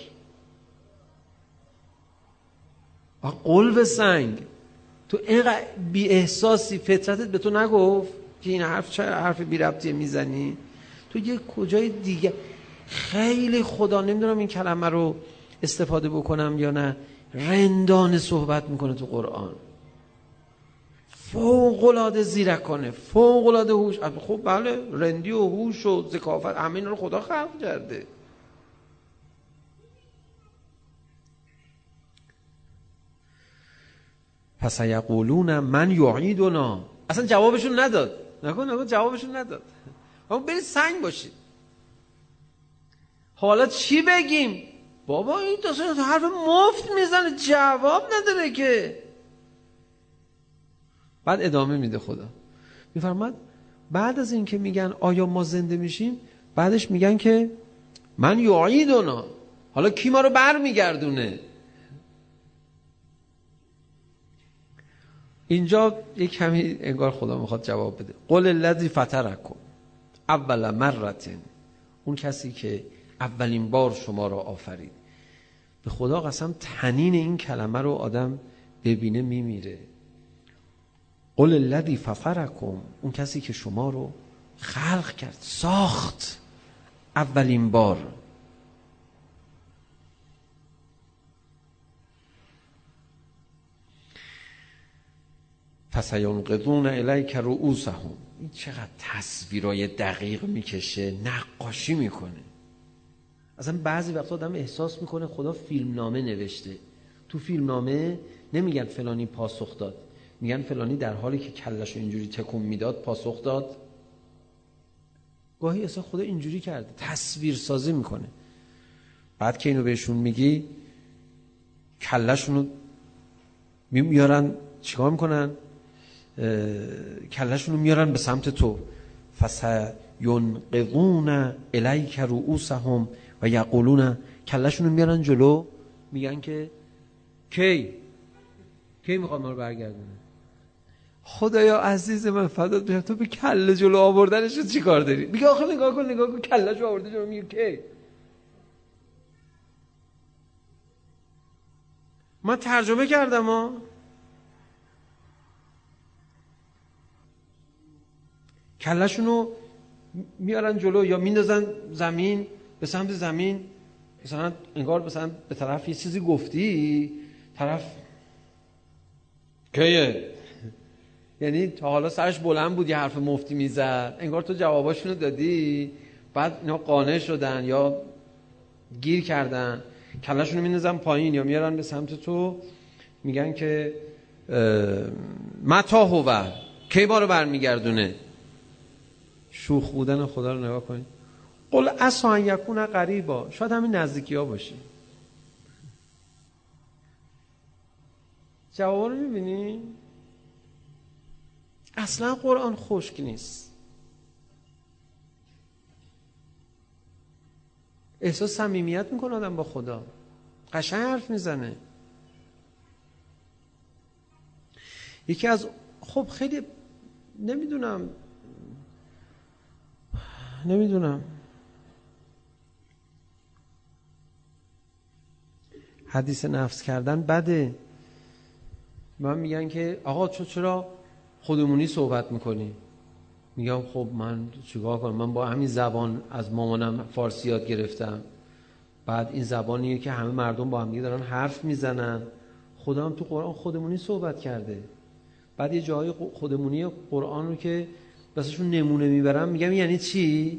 قلب سنگ. تو اینقدر بی احساسی، فطرتت به تو نگفت که این حرف بی ربطیه میزنی؟ تو یه کجای دیگه خیلی خدا، نمیدونم این کلمه رو استفاده بکنم یا نه، رندانه صحبت میکنه تو قرآن. فوق‌العاده زیرکانه، فوق‌العاده هوش. خب بله، رندی و هوش و ذکاوت همه اینا رو خدا خلق کرده. پس یقولون من یعیدنا، اصلا جوابشون نداد. نکن جوابشون نداد. اما برید سنگ باشید. حالا چی بگیم؟ بابا این تا حرف مفت میزنه، جواب نداره که. بعد ادامه میده خدا، میفرماد بعد از این که میگن آیا ما زنده میشیم، بعدش میگن که من یعیدنا، حالا کی ما رو بر میگردونه؟ اینجا یک کمی انگار خدا میخواد جواب بده. قل الذی فطرکم اول مرة، اون کسی که اولین بار شما رو آفرید. به خدا قسم تنین این کلمه رو آدم ببینه میمیره. قل الذی فطرکم، اون کسی که شما رو خلق کرد، ساخت اولین بار. فسینقضون الیک رؤوسهم. این چقدر تصویرای دقیق میکشه، نقاشی میکنه. اصلا بعضی وقتا آدم احساس میکنه خدا فیلمنامه نوشته. تو فیلمنامه نمیگن فلانی پاسخ داد، میگن فلانی در حالی که کلشو اینجوری تکون میداد پاسخ داد. گاهی اصلا خدا اینجوری کرده، تصویر سازی میکنه. بعد که اینو بهشون میگی، کلشونو میارن چیکار میکنن؟ کلشونو میارن به سمت تو. فسینقضون الیک رؤوسهم و یقولون، کلشونو میارن جلو، میگن که کی میخواد ما رو برگردونه؟ خدایا عزیز من فدات بشم، تو به کله جلو آوردنش چی کار داری؟ میگه آخه نگاه کن کله‌شو آورده جلو، میگه کی؟ من ترجمه کردم ها. کله‌شونو میارن جلو یا میندازن زمین، به سمت زمین، مثلا انگار مثلا به طرف یه چیزی گفتی، طرف کیه؟ یعنی تا حالا سرش بلند بود یه حرف مفتی میزد، انگار تو جواباشونو دادی، بعد اینا قانع شدن یا گیر کردن، کله‌شونو میندازن پایین یا میارن به سمت تو، میگن که متا هو، کی ما رو برمیگردونه؟ شوخ بودن خدا رو نگاه کنید. قل عسی ان یکون قریبا، شاید همین نزدیکی‌ها باشه. جواب رو می‌بینی؟ اصلا قرآن خشک نیست. احساس صمیمیت میکنه آدم با خدا، قشنگ حرف میزنه. یکی از خیلی نمیدونم حدیث نفس کردن بده. من میگن که آقا چرا خودمونی صحبت میکنی؟ میگم خب من چیکار کنم؟ من با همین زبان از مامانم فارسی یاد گرفتم، بعد این زبانیه که همه مردم با هم دیگه دارن حرف میزنن. خدا هم تو قرآن خودمونی صحبت کرده. بعد یه جای خودمونی قرآن رو که واسهشون نمونه میبرم، میگم یعنی چی؟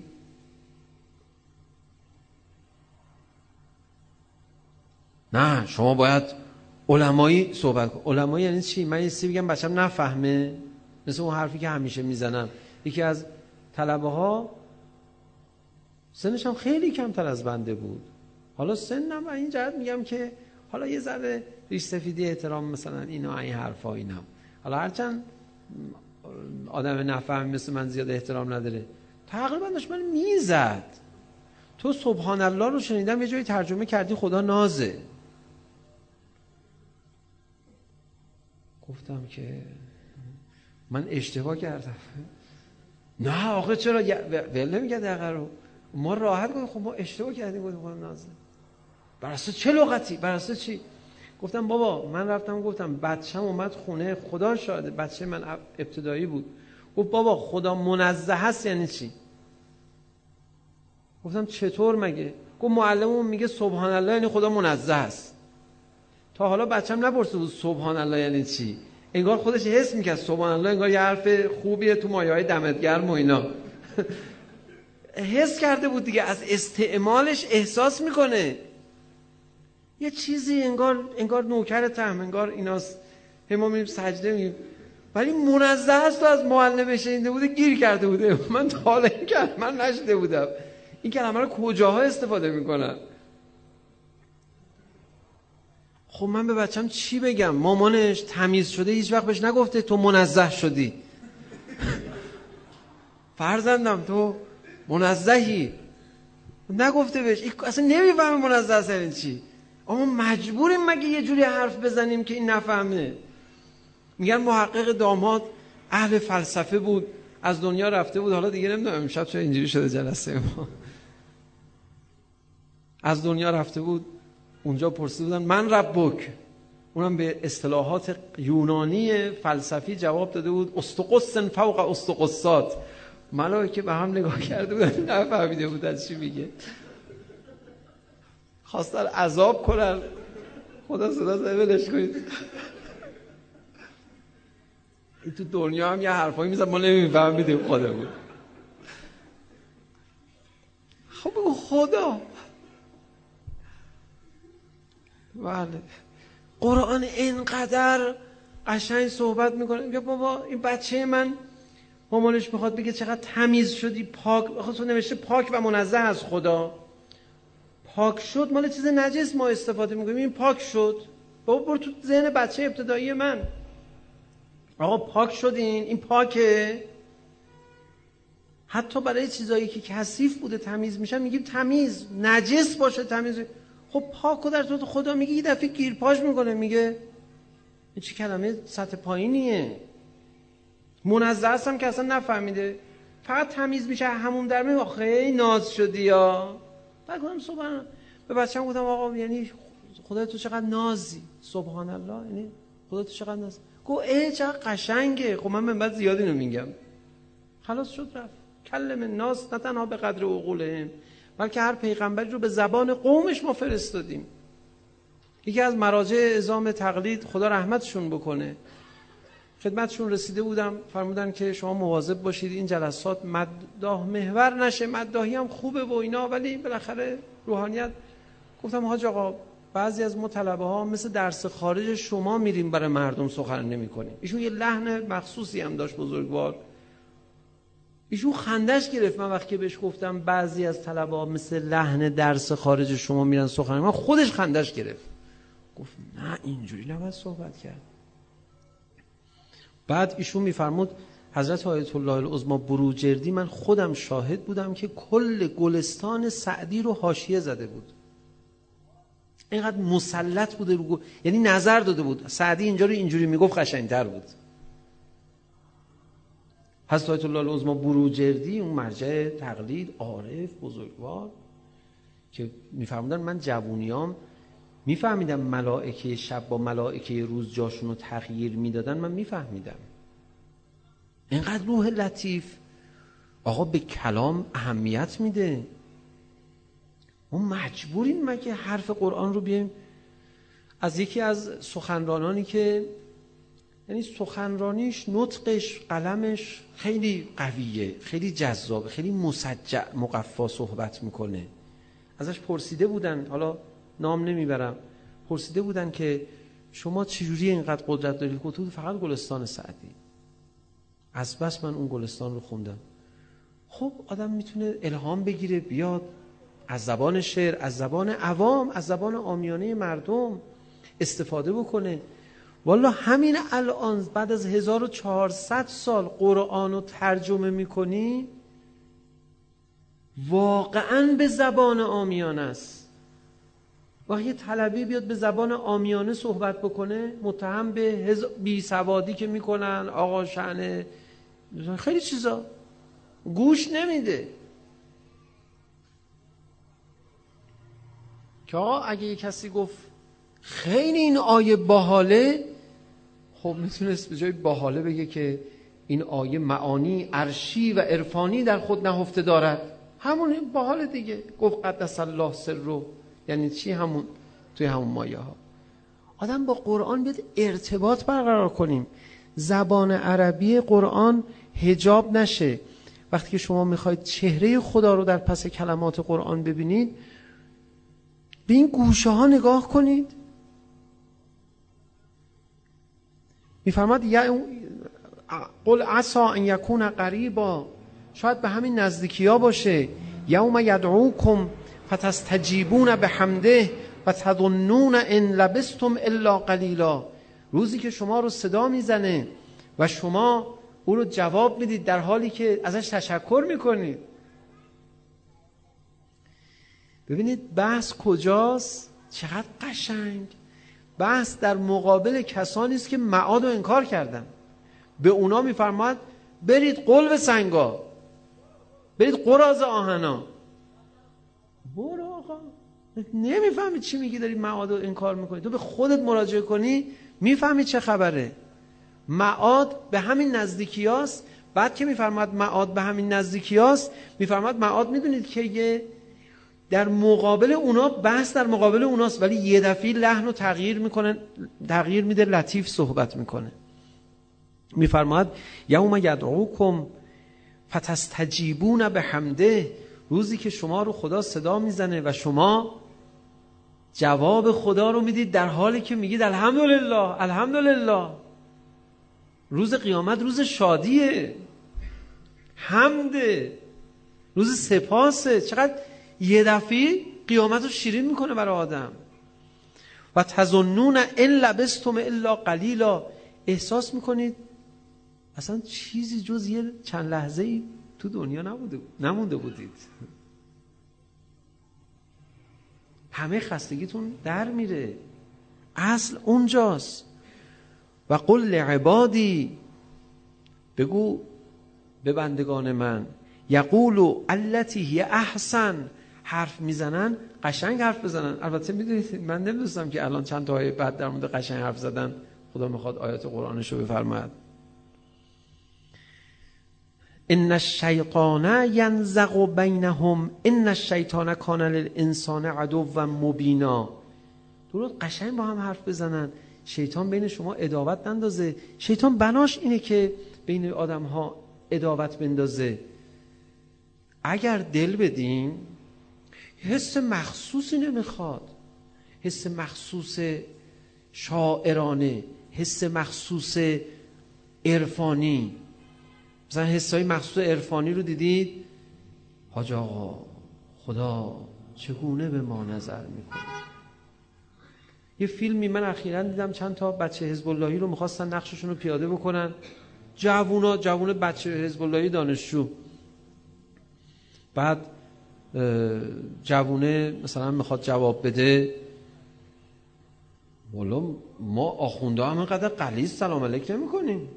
نه شما باید علمایی صحبت کن. علمایی یعنی چی؟ من یه چیزی بگم بچه‌م نفهمه، مثل اون حرفی که همیشه میزنم. یکی از طلبه ها سنش هم خیلی کمتر از بنده بود، حالا سنم این جهت میگم که حالا یه ذره ریش سفیدی احترام مثلا اینا این حرفا اینا، حالا هرچند آدم نفهم مثل من زیاد احترام نداره، تقریبا داشت من میزد. تو سبحان الله رو شنیدم یه جایی ترجمه کردی خدا نازه. گفتم که من اشتباه کردم. نه آخه چرا ول نمیگه دقیقه رو ما راحت کنیم. خب ما اشتباه کردیم گفتیم خدا نازه. بر اساس چه لغتی؟ بر اساس چی؟ گفتم بابا من رفتم گفتم بچه‌م اومد خونه، خدا شاهده بچه من ابتدایی بود، گفت بابا خدا منزه هست یعنی چی؟ گفتم چطور مگه؟ گفت معلممون میگه سبحان الله یعنی خدا منزه است. تا حالا بچه‌م نپرسیده بود سبحان الله یعنی چی، انگار خودش حس میکرد سبحان الله انگار یه حرف خوبیه تو مایه‌های دمت گرم و اینا. حس کرده بود دیگه، از استعمالش احساس میکنه یه چیزی انگار نوکرتم، انگار ایناست. ما میریم سجده میگیم، ولی منزه است. تو از معلم شنیده بوده گیر کرده بوده. من تا حالا این کلمه من نشنیده بودم. این کلمه رو کجاها استفاده میکنن؟ خب من به بچم چی بگم؟ مامانش تمیز شده هیچ وقت بهش نگفته تو منزه شدی. فرزندم تو منزهی، نگفته بهش. اصلا نمیفهمه منزه است یعنی چی. اما مجبوریم مگه یه جوری حرف بزنیم که این نفهمه؟ میگن محقق داماد اهل فلسفه بود، از دنیا رفته بود، حالا دیگه نمیدونم امشب چرا اینجوری شده جلسه ما. از دنیا رفته بود اونجا پرسیده بودن من ربک، اونم به اصطلاحات یونانی فلسفی جواب داده بود استقص فوق استقصات. ملائکه به هم نگاه کرده بودن نفهمیده بودن چی میگه، خواستن عذاب کنن، خدا صدا زده ولش کنید. این تو دنیا هم یه حرفایی میزن ما نمیفهمیدیم خودمون. خب خدا بله قرآن اینقدر قشنگ صحبت میکنه. یا بابا این بچه من مامانش میخواد بگه چقدر تمیز شدی، پاک، خب نوشته پاک و منزه از خدا. پاک شد مال چیز نجس ما استفاده میکنیم، این پاک شد. بابا برو تو ذهن بچه ابتدایی من، آقا پاک شدین، این پاکه. حتی برای چیزایی که کثیف بوده تمیز میشن میگیم تمیز، نجس باشه تمیز. خب پاکو در تو خدا میگه یه دفعه گیرپاش میکنه، میگه این چه کلمه سطح پایینیه. منزه هستم که اصلا نفهمیده، فقط تمیز میشه همون در میگه خیلی ناز شدی یا بعد گفتم سبحان. به بچه‌م گفتم آقا یعنی خدا تو چقدر نازی، سبحان الله، یعنی خدا تو چقدر ناز. گفت چقدر قشنگه. خب من بعد زیاد اینو میگم، خلاص شد رفت. کلم الناس نه تنها به قدر عقولهم، بلکه هر پیغمبری رو به زبان قومش ما فرستادیم. یکی از مراجع اعظام تقلید خدا رحمتشون بکنه خدمتشون رسیده بودم، فرمودن که شما مواظب باشید این جلسات مداح محور نشه. مداحی هم خوبه و اینا، ولی بالاخره روحانیت. گفتم حاج آقا بعضی از ما طلبه ها مثل درس خارج شما میریم برای مردم سخن نمی‌کنیم. ایشون یه لحن مخصوصی هم داشت بزرگوار، ایشون خندش گرفت من وقتی بهش گفتم بعضی از طلبه ها مثل لحن درس خارج شما میرن سخن، من خودش خندش گرفت، گفت نه اینجوری نباید صحبت کرد. بعد ایشون میفرمود حضرت آیت الله العظما بروجردی، من خودم شاهد بودم که کل گلستان سعدی رو حاشیه زده بود، اینقدر مسلط بوده رو یعنی نظر داده بود سعدی اینجا رو اینجوری میگفت قشنگتر بود. حضرت آیت الله العظما بروجردی اون مرجع تقلید عارف بزرگوار که میفرمودن من جوونیام میفهمیدم ملائکه شب با ملائکه روز جاشون رو تغییر میدادن، من میفهمیدم. اینقدر روح لطیف. آقا به کلام اهمیت میده. ما مجبوریم مگه حرف قرآن رو بیایم از یکی از سخنرانانی که یعنی سخنرانیش، نطقش، قلمش خیلی قویه، خیلی جذابه، خیلی مسجع مقفا صحبت میکنه. ازش پرسیده بودن، حالا نام نمیبرم، پرسیده بودن که شما چجوری اینقدر قدرت دارید؟ گفتم فقط گلستان سعدی، از بس من اون گلستان رو خوندم. خب آدم میتونه الهام بگیره بیاد از زبان شعر، از زبان عوام، از زبان عامیانه مردم استفاده بکنه. والا همین الان بعد از 1400 سال قرآن رو ترجمه میکنی واقعا به زبان عامیانه است. وقتی یه طلبی بیاد به زبان عامیانه صحبت بکنه متهم به بی سوادی که میکنن، آقا شأن خیلی چیزا، گوش نمیده. که آقا اگه یه کسی گفت خیلی این آیه باحاله، خب میتونست به جای باحاله بگه که این آیه معانی عرشی و عرفانی در خود نهفته دارد. همون باحاله دیگه. گفت قدس الله سره، یعنی چی؟ همون توی همون مایه ها. آدم با قرآن بیاد ارتباط برقرار کنیم. زبان عربی قرآن حجاب نشه. وقتی که شما میخواید چهره خدا رو در پس کلمات قرآن ببینید، به این گوشه ها نگاه کنید. میفرماد قل عسى ان یکون قریبا، شاید به همین نزدیکی ها باشه. یوم یدعوکم فتستجیبون بحمده و تظنون ان لبستم الا قلیلا، روزی که شما رو صدا میزنه و شما او رو جواب میدید در حالی که ازش تشکر میکنید. ببینید بحث کجاست؟ چقدر قشنگ. بحث در مقابل کسانی است که معاد رو انکار کردن. به اونا میفرماد برید قلب سنگا، برید قراض آهنا. برو آقا نمیفهمی چی میگی، داری معاد رو انکار میکنی. تو به خودت مراجعه کنی میفهمی چه خبره. معاد به همین نزدیکیاست. بعد که میفرماد معاد به همین نزدیکیاست، میفرماد معاد میدونید که یه در مقابل اونا بحث در مقابل اوناست، ولی یه دفعه لحن رو تغییر میده، لطیف صحبت میکنه. میفرماد یوم یدعوکم فتستجیبون بحمده، روزی که شما رو خدا صدا میزنه و شما جواب خدا رو میدید در حالی که میگید الحمدلله الحمدلله. روز قیامت روز شادیه، حمده، روز سپاسه. چقدر یه دفعه قیامت رو شیرین میکنه برای آدم. و تظنون ان لبثتم الا قلیلا، احساس میکنید اصلا چیزی جز یه چند لحظه‌ای تو دنیا نمونده بودید. همه خستگیتون در میره. اصل اونجاست. و قل لعبادی، بگو به بندگان من، یقولوا التی هی احسن، حرف میزنن قشنگ حرف بزنن. البته میدونید من نمیدونستم که الان چند تا آیه بعد در مورد قشنگ حرف زدن خدا میخواد آیات قرآنش رو بفرماید. ان الشیطان ینزغ بینهم ان الشیطان کان للانسان عدوا مبینا. درست قشنگ با هم حرف بزنن، شیطان بین شما عداوت نندازه. شیطان بناش اینه که بین آدم ها عداوت بندازه. اگر دل بدیم حس مخصوصی نمیخواد، حس مخصوص شاعرانه، حس مخصوص عرفانی. مثلا حسای مخصوص عرفانی رو دیدید؟ حاج آقا خدا چگونه به ما نظر میکنه. یه فیلمی من اخیراً دیدم، چند تا بچه حزب اللهی رو میخواستن نقششون رو پیاده بکنن، جوون بچه حزب اللهی دانشجو. بعد جوونه مثلا میخواد جواب بده، والا ما آخونده هم اینقدر غلیظ سلام علیک نمی کنیم.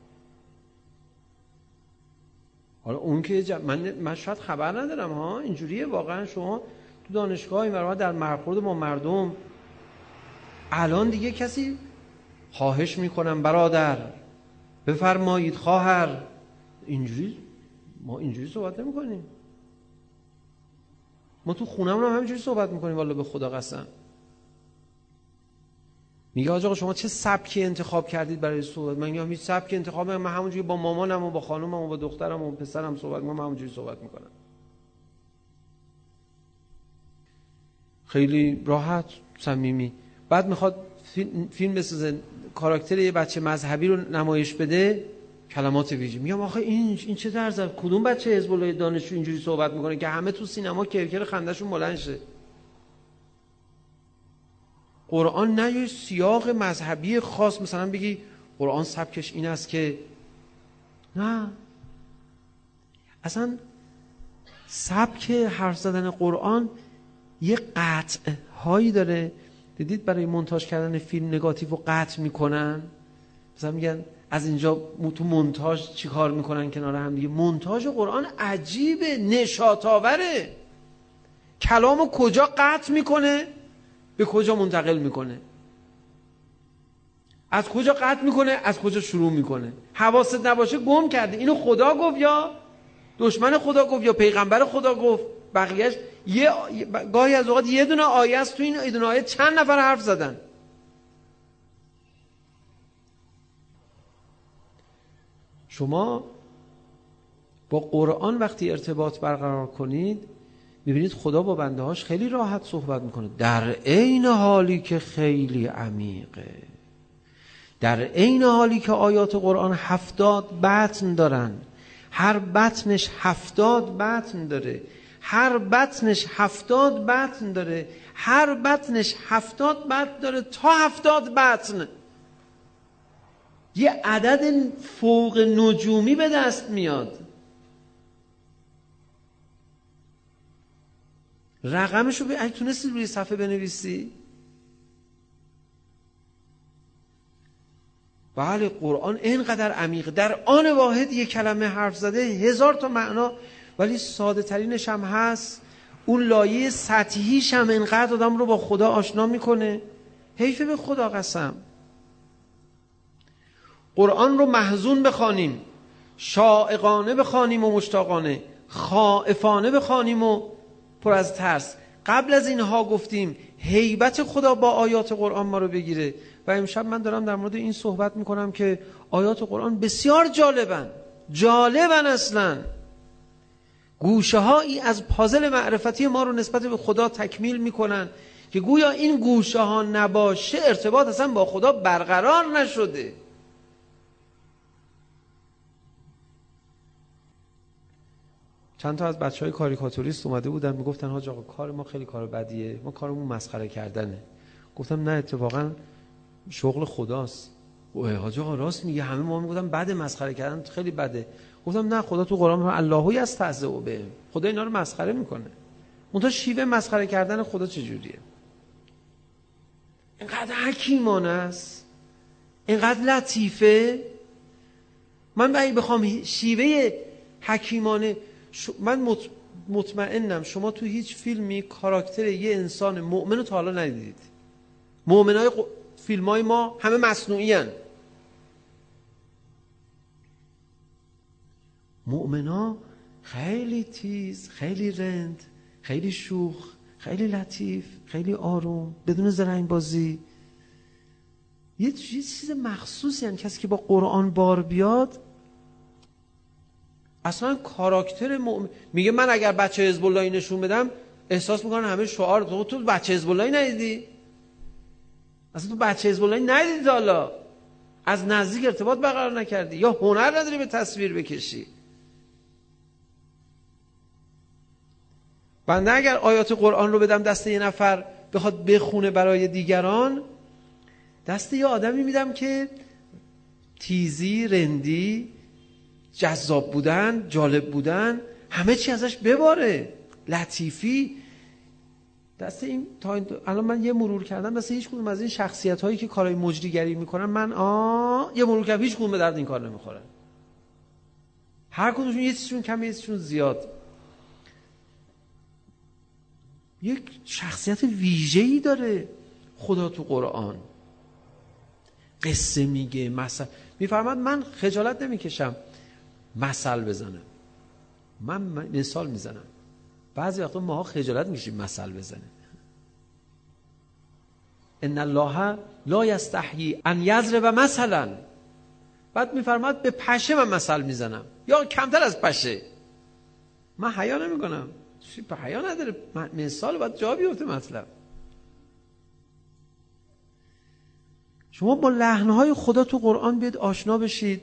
حالا اون که من شاید خبر ندارم ها، اینجوریه واقعا. شما تو دانشگاه این برای در برخورد با مردم الان دیگه کسی خواهش میکنم برادر، بفرمایید خواهر، اینجوری ما اینجوری صحبت نمی کنیم. ما تو خونمون هم همینجوری صحبت میکنیم والا به خدا قسم. میگه آقا شما چه سبکی انتخاب کردید برای صحبت؟ من میگم هیچ سبکی انتخاب نکردم، من همونجوری با مامانم و با خانومم و با دخترم و پسرم صحبت میکنم، همونجوری صحبت میکنم. خیلی راحت صمیمی. بعد میخواد فیلم بسازه، کاراکتر یه بچه مذهبی رو نمایش بده، کلمات ویژه. میگم آخه این چه طرز، کدوم بچه حزب الله دانشجو اینجوری صحبت میکنه که همه تو سینما کرکر خنده‌شون بلند شه؟ قرآن نه یه سیاق مذهبی خاص مثلا بگی قرآن سبکش این است که نه، اصلا سبک حرف زدن قرآن یه قطع هایی داره. دیدید برای مونتاژ کردن فیلم نگاتیو رو قطع میکنن، مثلا میگن از اینجا تو مونتاژ چی کار میکنن کنار هم دیگه. مونتاژ قرآن عجیبه، نشاط‌آوره. کلامو کجا قطع میکنه به کجا منتقل میکنه، از کجا قطع میکنه از کجا شروع میکنه. حواست نباشه گم کرده. اینو خدا گفت یا دشمن خدا گفت یا پیغمبر خدا گفت؟ بقیهش گاهی از اوقات یه دونه آیه است، تو این دونه آیه چند نفر حرف زدن. شما با قرآن وقتی ارتباط برقرار کنید میبینید خدا با بنده هاش خیلی راحت صحبت میکنه، در عین حالی که خیلی عمیقه، در عین حالی که آیات قرآن 70 بطن دارن، هر بطنش 70 بطن داره، هر بطنش 70 بطن داره، هر بطنش 70 بطن داره تا 70 بطن. یه عدد فوق نجومی به دست میاد. رقمش رو اگه تونستی روی صفحه بنویسی. بله قرآن اینقدر عمیقه، در آن واحد یک کلمه حرف زده 1000 تا معنا، ولی ساده ترینش هم هست. اون لایه سطحیش هم اینقدر آدم رو با خدا آشنا میکنه. حیف به خدا قسم. قرآن رو محزون بخوانیم، شائقانه بخوانیم و مشتاقانه، خائفانه بخوانیم و پر از ترس. قبل از اینها گفتیم هیبت خدا با آیات قرآن ما رو بگیره و امشب من دارم در مورد این صحبت میکنم که آیات قرآن بسیار جالبن اصلا. گوشه هایی از پازل معرفتی ما رو نسبت به خدا تکمیل میکنن که گویا این گوشه ها نباشه ارتباط اصلا با خدا برقرار نشده. چند تا از بچهای کاریکاتوریست اومده بودن میگفتن حاج آقا کار ما خیلی کار بدیه، ما کارمون مسخره کردنه. گفتم نه اتفاقا شغل خداست. حاج آقا راست میگه، همه ما میگفتن بده، مسخره کردن خیلی بده. گفتم نه، خدا تو قرآن اللهو یستهزئ بهم، خدا اینا رو مسخره میکنه. اونتا شیوه مسخره کردن خدا چجوریه؟ اینقدر حکیمانه است، اینقدر لطیفه. من اگه بخوام شیوه حکیمانه، من مطمئنم شما تو هیچ فیلمی کاراکتر یه انسان مؤمن رو تا حالا ندیدید. مؤمنای فیلمای ما همه مصنوعی هن. مؤمنا خیلی تیز، خیلی رند، خیلی شوخ، خیلی لطیف، خیلی آروم، بدون زرنگ بازی. یه چیز مخصوصی هن. کسی که با قرآن بار بیاد اصلا کاراکتر مؤمن میگه من اگر بچه حزب اللهی نشون بدم احساس میکنن همه شعار تو بچه حزب اللهی ندیدی؟ اصلا تو بچه حزب اللهی ندیدی حالا؟ از نزدیک ارتباط برقرار نکردی یا هنر نداری به تصویر بکشی؟ بنده اگر آیات قرآن رو بدم دست یه نفر بخواد بخونه برای دیگران، دست یه آدمی میدم که تیزی، رندی، جذاب بودن، جالب بودن، همه چی ازش بباره، لطیفی. دست این تا الان من یه مرور کردم دست هیچ کدوم از این شخصیت هایی که کارهای مجریگری میکنن، من یه مرور کردم هیچ کدوم به درد این کار نمیخورن. هر کدومشون یه چیزشون کمه، یه چیزشون زیاد. یک شخصیت ویژه‌ای داره خدا تو قرآن. قصه میگه، مثلا میفرماد من خجالت نمیکشم مثل بزنم، من مثال میزنم. بعضی وقتا ماها خجالت میکشیم مثل بزنیم. ان الله لا یستحیی ان یضرب مثلا. بعد میفرماد به پشه من مثل میزنم یا کمتر از پشه. من حیا نمیکنم، به حیا نداره، مثال باید جا بیفته. مطلب شما با لحنهای خدا تو قرآن بیاید آشنا بشید.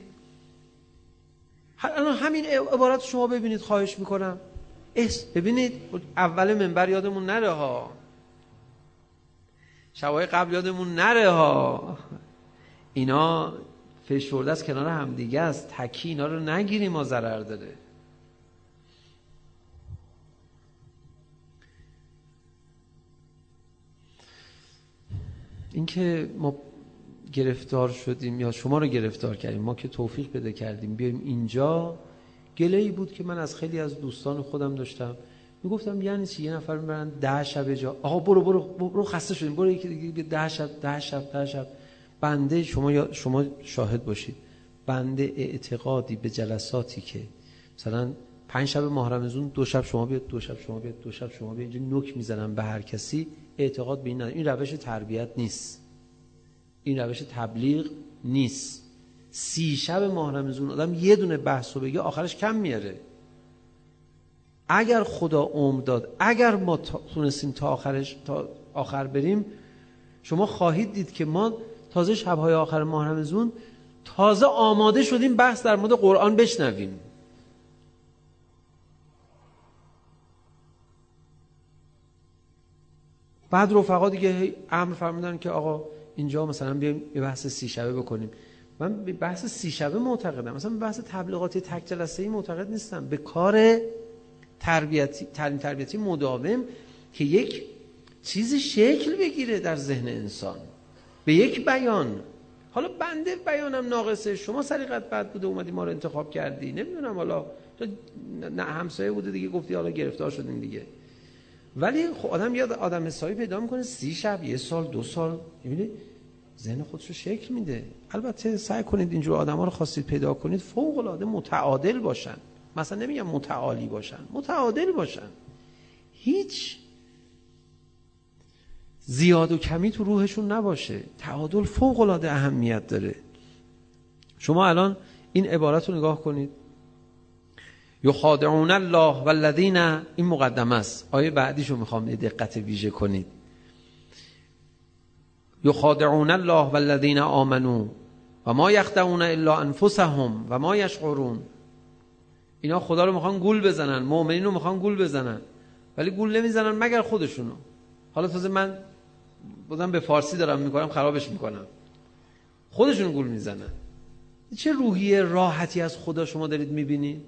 الان همین عبارت شما ببینید، خواهش میکنم. ببینید اول منبر یادمون نره ها، شبای قبل یادمون نره ها، اینا فشرده است کنار هم دیگه است. تکی اینا رو نگیریم، ما ضرر داره. اینکه ما گرفتار شدیم یا شما رو گرفتار کردیم، ما که توفیق پیدا کردیم بیایم اینجا، گله‌ای بود که من از خیلی از دوستان خودم داشتم. میگفتم یعنی چی یه نفر میبرن 10 شب جا، آقا برو خسته شدیم، برو یکی دیگه 10 شب. بنده شما شاهد باشید، بنده اعتقادی به جلساتی که مثلا 5 شب ماه رمضان 2 شب شما بیاد، 2 شب شما بیاد، 2 شب شما بیاد، اینجا نوک میزنم به هر کسی، اعتقاد به این ندارم. این روش تربیت نیست، این روش تبلیغ نیست. 30 شب ماه رمضان آدم یه دونه بحث رو بگه آخرش کم میاره. اگر خدا عمر داد، اگر ما تونستیم تا آخر بریم، شما خواهید دید که ما تازه شب‌های آخر ماه رمضان تازه آماده شدیم بحث در مورد قرآن بشنویم. بعد رفقا دیگه امر فرمودن که آقا اینجا مثلا بیایم یه بحث 30 شبه بکنیم. من به بحث 30 شبه معتقدم، مثلا به بحث تبلیغاتی تک جلسه‌ای معتقد نیستم. به کار تعلیم تربیتی مداوم که یک چیزی شکل بگیره در ذهن انسان، به یک بیان. حالا بنده بیانم ناقصه، شما سلیقت بد بوده اومدی ما رو انتخاب کردی، نمیدونم، حالا نه همسایه بوده دیگه گفتی حالا گرفتار شدین دیگه. ولی خب آدم یاد آدم حسابی پیدا میکنه 30 شب، 1 سال، 2 سال، میبینید ذهن خودش رو شکل میده. البته سعی کنید اینجور آدما رو خواستید پیدا کنید فوق العاده متعادل باشن. مثلا نمیگم متعالی باشن، متعادل باشن. هیچ زیاد و کمی تو روحشون نباشه. تعادل فوق العاده اهمیت داره. شما الان این عبارت رو نگاه کنید. یخادعون الله والذین، این مقدمه است. آیه بعدیشو میخوام دقت ویژه کنید. یخادعون الله والذین آمنوا و ما یخدعون الا انفسهم و ما یشعرون. اینا خدا رو میخوان گول بزنن، مؤمنین رو میخوان گول بزنن، ولی گول نمیزنن مگر خودشونو. حالا تازه من بازم به فارسی دارم میکنم خرابش میکنم. خودشون گول میزنن. چه روحیه راحتی از خدا شما دارید میبینید؟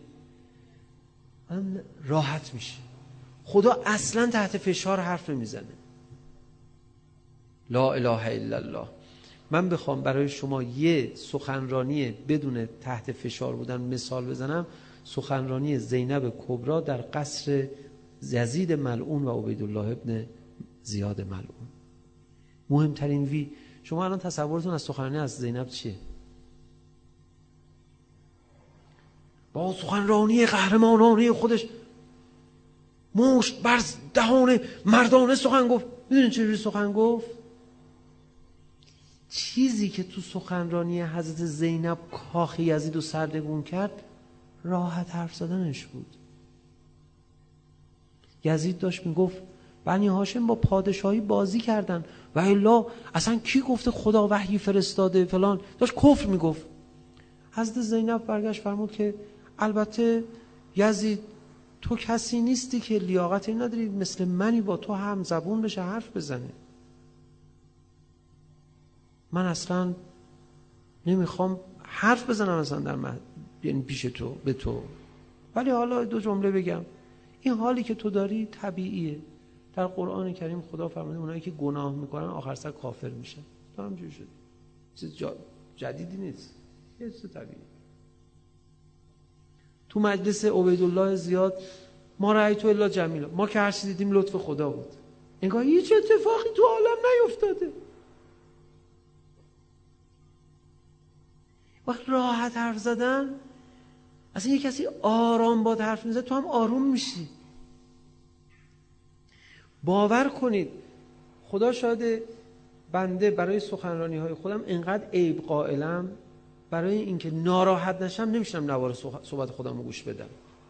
راحت میشه. خدا اصلا تحت فشار حرف نمیزنه. لا اله الا الله. من بخوام برای شما یه سخنرانی بدون تحت فشار بودن مثال بزنم، سخنرانی زینب کبرا در قصر یزید ملعون و عبیدالله ابن زیاد ملعون. مهمترین شما الان تصورتون از سخنرانی از زینب چیه؟ با سخنرانی قهرمانانه خودش مشت بر دهان مردانه سخن گفت. میدونین چجوری سخن گفت؟ چیزی که تو سخنرانی حضرت زینب کاخ یزید رو سردرگم کرد راحت حرف زدنش بود. یزید داشت میگفت بنی هاشم با پادشاهی بازی کردن و الا اصلا کی گفته خدا وحی فرستاده فلان، داشت کفر میگفت. حضرت زینب برگشت فرمود که البته یزید تو کسی نیستی که لیاقتی نداری مثل منی با تو هم زبون بشه حرف بزنه. من اصلا نمیخوام حرف بزنم اصلا در یعنی پیش تو به تو، ولی حالا 2 جمله بگم. این حالی که تو داری طبیعیه. در قرآن کریم خدا فرموده اونایی که گناه میکنن آخر سر کافر میشن. تو همجوری شدی. چیز جدیدی نیست. یه چیز طبیعی. تو مجلس عبیدالله زیاد ما رأیتو الا جمیلا، ما که هر چیزی دیدیم لطف خدا بود. انگار هیچ اتفاقی تو عالم نیفتاده. وقت راحت حرف زدن، اصلا یه کسی آرام با حرف میزنه تو هم آروم میشی. باور کنید خدا شاهد، بنده برای سخنرانی های خودم انقدر عیب قائلم، برای اینکه ناراحت نشم نمیشم نوار صحبت خودم رو گوش بدم.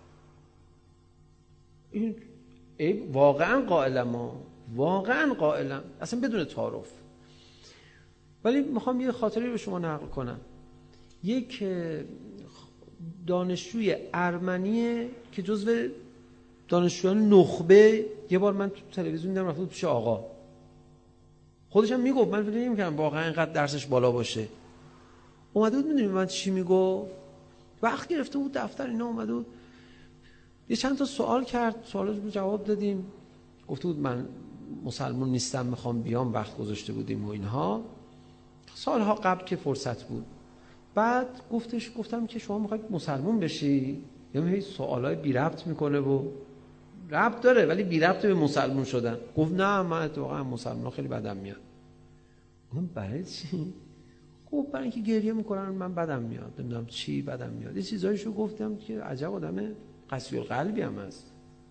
این عیب واقعا قائلم، واقعا قائلم، اصلا بدون تعارف. ولی میخوام یه خاطری به شما نقل کنم. یک دانشجوی ارمنی که جزو دانشجویان نخبه، یه بار من تو تلویزیون دیدم رفت پیش آقا، خودش هم میگفت، من فکر نمی‌کردم واقعا اینقدر درسش بالا باشه. اومده بود، میدونی من چی میگفت؟ وقت گرفته بود دفتر اینا، اومده بود یه چند تا سوال کرد، سوالش رو جواب دادیم. گفته بود من مسلمان نیستم میخوام بیام، وقت گذاشته بودیم و اینها، سالها قبل که فرصت بود. بعد گفتم که شما میخواید مسلمان بشی؟ یا هیچ سوالای بی ربط میکنه و ربط داره ولی بی ربط به مسلمان شدن. گفت نه من واقعا مسلمان خیلی بدم میاد. گفتم برای چی؟ گفت برای اینکه گریه میکنن من بدم میاد، نمیدونم چی بدم میاد. یه چیزایشو گفتم که عجب آدم قسوی القلبی هم هست.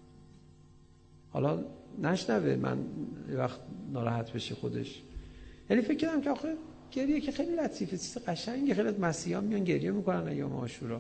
حالا نشنوه من یه وقت ناراحت بشه خودش. یعنی فکر کردم که آخه گریه که خیلی لطیفه، چیز قشنگه، خیلی از مسیحیان میان گریه میکنن ایام عاشورا.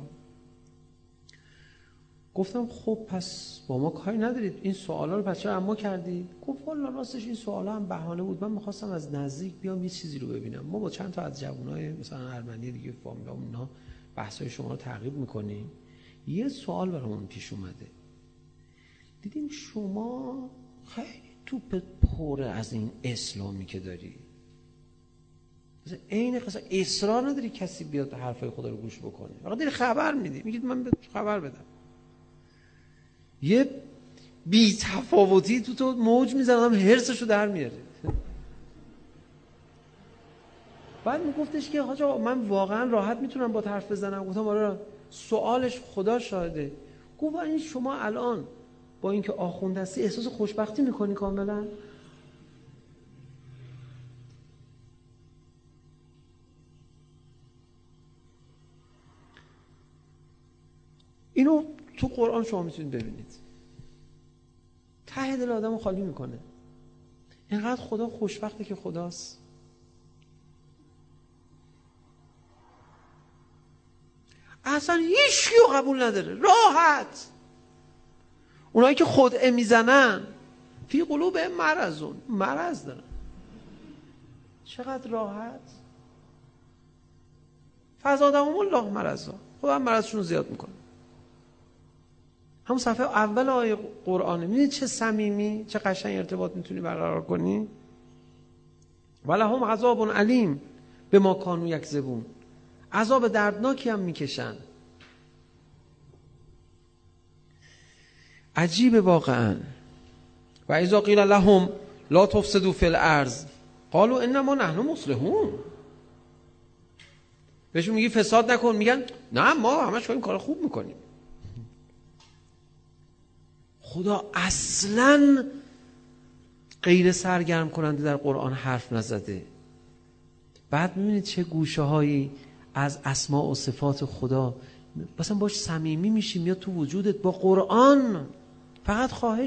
گفتم خب پس با ما کاری ندارید، این سوالا رو پس چرا اما کردید؟ گفت والا راستش این سوالا هم بهانه بود، من می‌خواستم از نزدیک بیام یه چیزی رو ببینم. ما با چند تا از جوانای مثلا ارمنی دیگه فامیلامون اینا بحثای شما رو تعقیب می‌کنیم. یه سوال برامون پیش اومده، دیدیم شما خیلی توپت پره از این اسلامی که داری، مثلا عین قصه اصرار نداری کسی بیاد حرفای خدا رو گوش بکنه، فقط داری خبر میدی، میگید من خبر بدم. یه بی تفاوتی تو موج میزنه، آدم هرسشو در میاره. بعد میگفتش که حاج آقا من واقعا راحت میتونم با حرف بزنم. گفتم آره. سوالش خدا شاهده. گفت این شما الان با اینکه آخوند هستی احساس خوشبختی میکنی کاملا؟ اینو تو قرآن شما میتونید ببینید. ته دل آدمو خالی میکنه. اینقدر خدا خوشبخته که خداست. اصلا هیچ کیو قبول نداره، راحت. اونایی که خدعه میزنن فی قلوب مرض دارن. چقدر راحت. فزادهم الله مرضا. خدا هم مرضشون رو زیاد میکنه. همون صفحه اول آیه قرآنه. میدونید چه صمیمی، چه قشنگ ارتباط میتونی برقرار کنی. ولهم عذاب علیم بما کانوا یکذبون. عذاب دردناکی هم میکشن. عجیبه واقعا. و اذا قیل لهم لا تفسدوا فی الارض قالوا انما نحن مصلحون. بهشون میگی فساد نکن، میگن نه ما همش این کارو خوب میکنیم. خدا اصلاً غیر سرگرم کننده در قرآن حرف نزده. بعد میبینید چه گوشه هایی از اسماء و صفات خدا مثلا باش صمیمی میشی، میاد تو وجودت. با قرآن فقط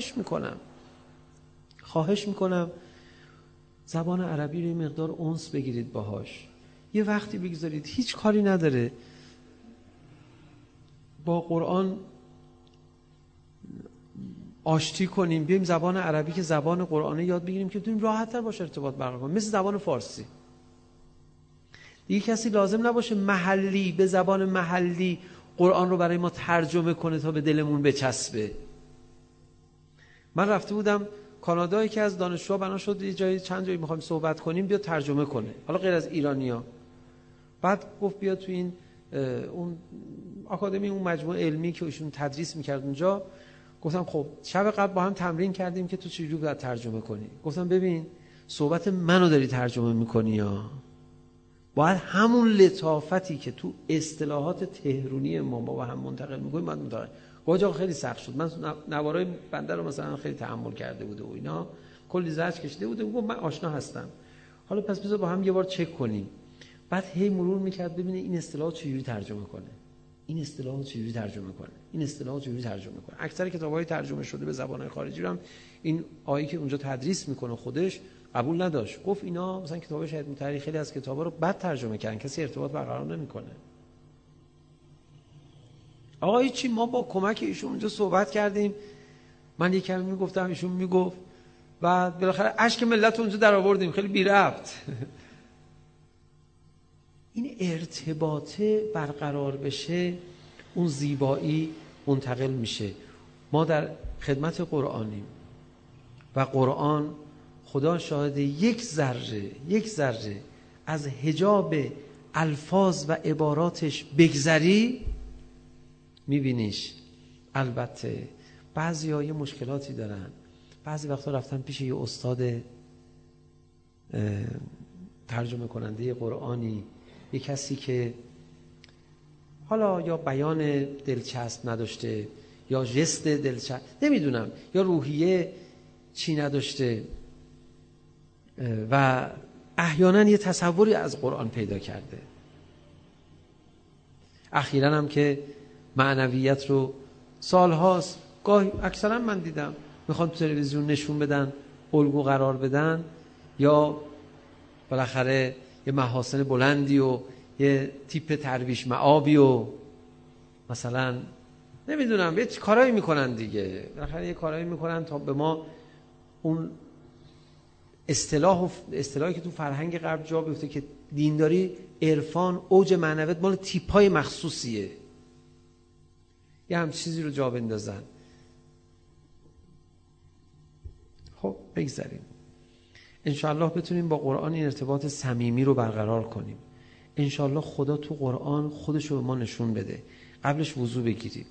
خواهش میکنم زبان عربی رو یه مقدار انس بگیرید باهاش. یه وقتی بگذارید، هیچ کاری نداره، با قرآن آشتی کنیم، بیایم زبان عربی که زبان قرآنه یاد بگیریم که بتونیم راحت‌تر باشه ارتباط برقرار کنیم. مثل زبان فارسی دیگه کسی لازم نباشه محلی به زبان محلی قرآن رو برای ما ترجمه کنه تا به دلمون بچسبه. من رفته بودم کانادا، که از دانشجوها بنا شد یه جایی چند جایی می‌خوایم صحبت کنیم بیا ترجمه کنه، حالا غیر از ایرانی‌ها. بعد گفت بیا تو این اون آکادمی، اون مجموعه علمی که ایشون تدریس می‌کرد اونجا. گفتم خب شب قبل با هم تمرین کردیم که تو چجوری باید ترجمه کنی. گفتم ببین صحبت منو داری ترجمه می‌کنی یا باید همون لطافتی که تو اصطلاحات تهرونی ما با هم منتقل می‌کنیم باید منتقل. گوجا خیلی سخت شد. من نوارای بنده رو مثلا خیلی تحمل کرده بوده و اینا، کلی زجر کشیده بوده. گفت من آشنا هستم، حالا پس بذار با هم یه بار چک کنیم. بعد هی مرور می‌کرد ببینه این اصطلاح چجوری ترجمه کنه، این اصطلاح چجوری ترجمه کنه، این اصطلاح چجوری ترجمه کنه. اکثر کتاب‌های ترجمه شده به زبان‌های خارجی رو هم این آیه که اونجا تدریس میکنه خودش قبول نداشت. گفت اینا مثلا کتاب شهید مطهری خیلی از کتابا رو بد ترجمه کردن، کسی ارتباط برقرار نمیکنه. آقا هیچی، ما با کمک ایشون اونجا صحبت کردیم، من یک کمی میگفتم ایشون میگفت، بعد بالاخره اشک ملت اونجا در آوردیم، خیلی بی ربط. این ارتباطه برقرار بشه، اون زیبایی منتقل میشه. ما در خدمت قرآنیم و قرآن خدا شاهد یک ذره از حجاب الفاظ و عباراتش بگذری میبینیش. البته بعضی ها یه مشکلاتی دارن، بعضی وقتا رفتن پیش یه استاد ترجمه کننده قرآنی، یه کسی که حالا یا بیان دلچسب نداشته یا ژست دلچسب نمیدونم یا روحیه چی نداشته و احیانا یه تصوری از قرآن پیدا کرده. اخیراً هم که معنویت رو سالهاست گاهی اکثرا من دیدم میخوان تو تلویزیون نشون بدن، الگو قرار بدن، یا بالاخره یه محاسن بلندی و یه تیپ ترویش معابی و مثلا نمیدونم یه کارایی میکنن دیگه، بالاخره یه کارایی میکنن تا به ما اون اصطلاحی که تو فرهنگ غرب جا بیفته که دینداری، عرفان، اوج معنویت مال تیپ‌های مخصوصیه، یه هم چیزی رو جا بندازن. خب بگذاریم انشاءالله بتونیم با قرآن این ارتباط صمیمی رو برقرار کنیم. انشاءالله خدا تو قرآن خودش رو به ما نشون بده. قبلش وضو بگیرید،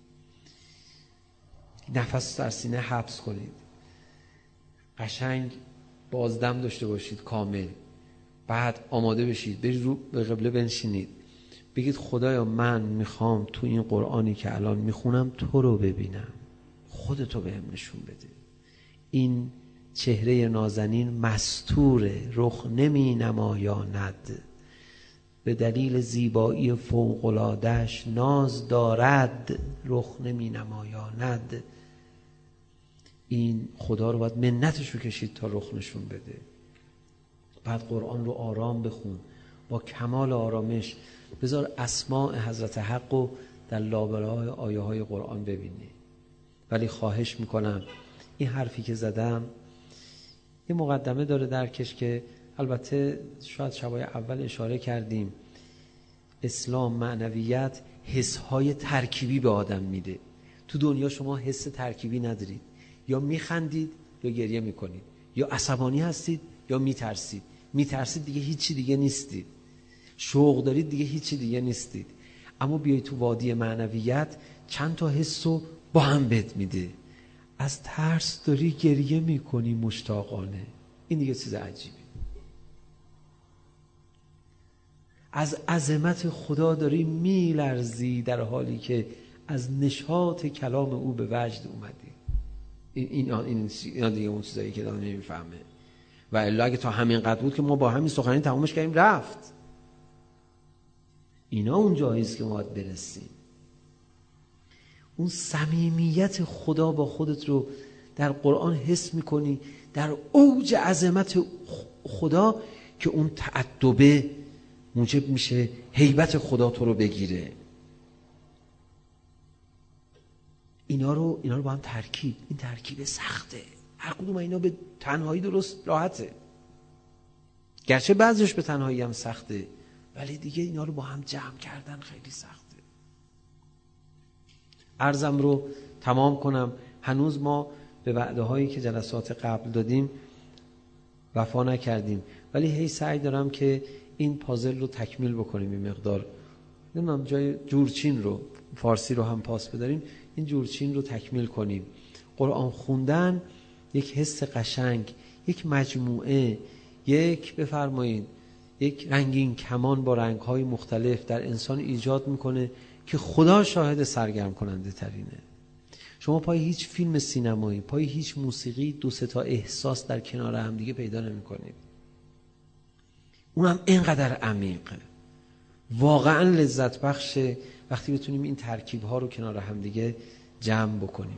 نفس در سینه حبس کنید، قشنگ بازدم داشته باشید کامل، بعد آماده بشید برید رو به قبله بنشینید، بگید خدایا من میخوام تو این قرآنی که الان میخونم تو رو ببینم، خودتو بهم نشون بده. این چهره نازنین مستوره، رخ نمی نمایاند، به دلیل زیبایی فوق‌العاده‌اش ناز دارد، رخ نمی نمایاند. این خدا رو باید منتش رو کشید تا رخ نشون بده. بعد قرآن رو آرام بخون، با کمال آرامش بذار اسماء حضرت حق رو در لابلای آیه های قرآن ببینی. ولی خواهش میکنم این حرفی که زدم یه مقدمه داره درکش، که البته شاید شبای اول اشاره کردیم، اسلام، معنویت حسهای ترکیبی به آدم میده. تو دنیا شما حس ترکیبی ندارید، یا میخندید یا گریه میکنید، یا عصبانی هستید یا میترسید. میترسید دیگه هیچی دیگه نیستید، شوق دارید دیگه هیچی دیگه نیستید. اما بیای تو وادی معنویت چند تا حسو با هم بهت میده. از ترس داری گریه میکنی مشتاقانه، این دیگه چیز عجیبه. از عظمت خدا داری میلرزی در حالی که از نشاط کلام او به وجد اومدی. این دیگه اون چیزایی که دارم نمیفهمه. و الا اگه تا همین قد بود که ما با همین سخنرانی تمامش کردیم رفت. اینا اون جاییست که ما باید برسیم. اون صمیمیت خدا با خودت رو در قرآن حس میکنی، در اوج عظمت خدا، که اون تعدبه موجب میشه هیبت خدا تو رو بگیره. اینا رو با هم ترکیب، این ترکیب سخته. هر کدوم اینا به تنهایی درست راحته، گرچه بعضیش به تنهایی هم سخته، ولی دیگه اینا رو با هم جمع کردن خیلی سخته. عرضم رو تمام کنم. هنوز ما به وعده هایی که جلسات قبل دادیم وفا نکردیم، ولی هی سعی دارم که این پازل رو تکمیل بکنیم. این مقدار نمیدونم جای جورچین رو، فارسی رو هم پاس بداریم، این جورچین رو تکمیل کنیم. قرآن خوندن یک حس قشنگ، یک مجموعه، یک بفرمایید یک رنگین کمان با رنگ‌های مختلف در انسان ایجاد میکنه که خدا شاهد سرگرم کننده ترینه. شما پای هیچ فیلم سینمایی، پای هیچ موسیقی 2-3 تا احساس در کنار هم دیگه پیدا نمی‌کنید. اونم اینقدر عمیقه، واقعا لذت بخشه وقتی بتونیم این ترکیب‌ها رو کنار هم دیگه جمع بکنیم.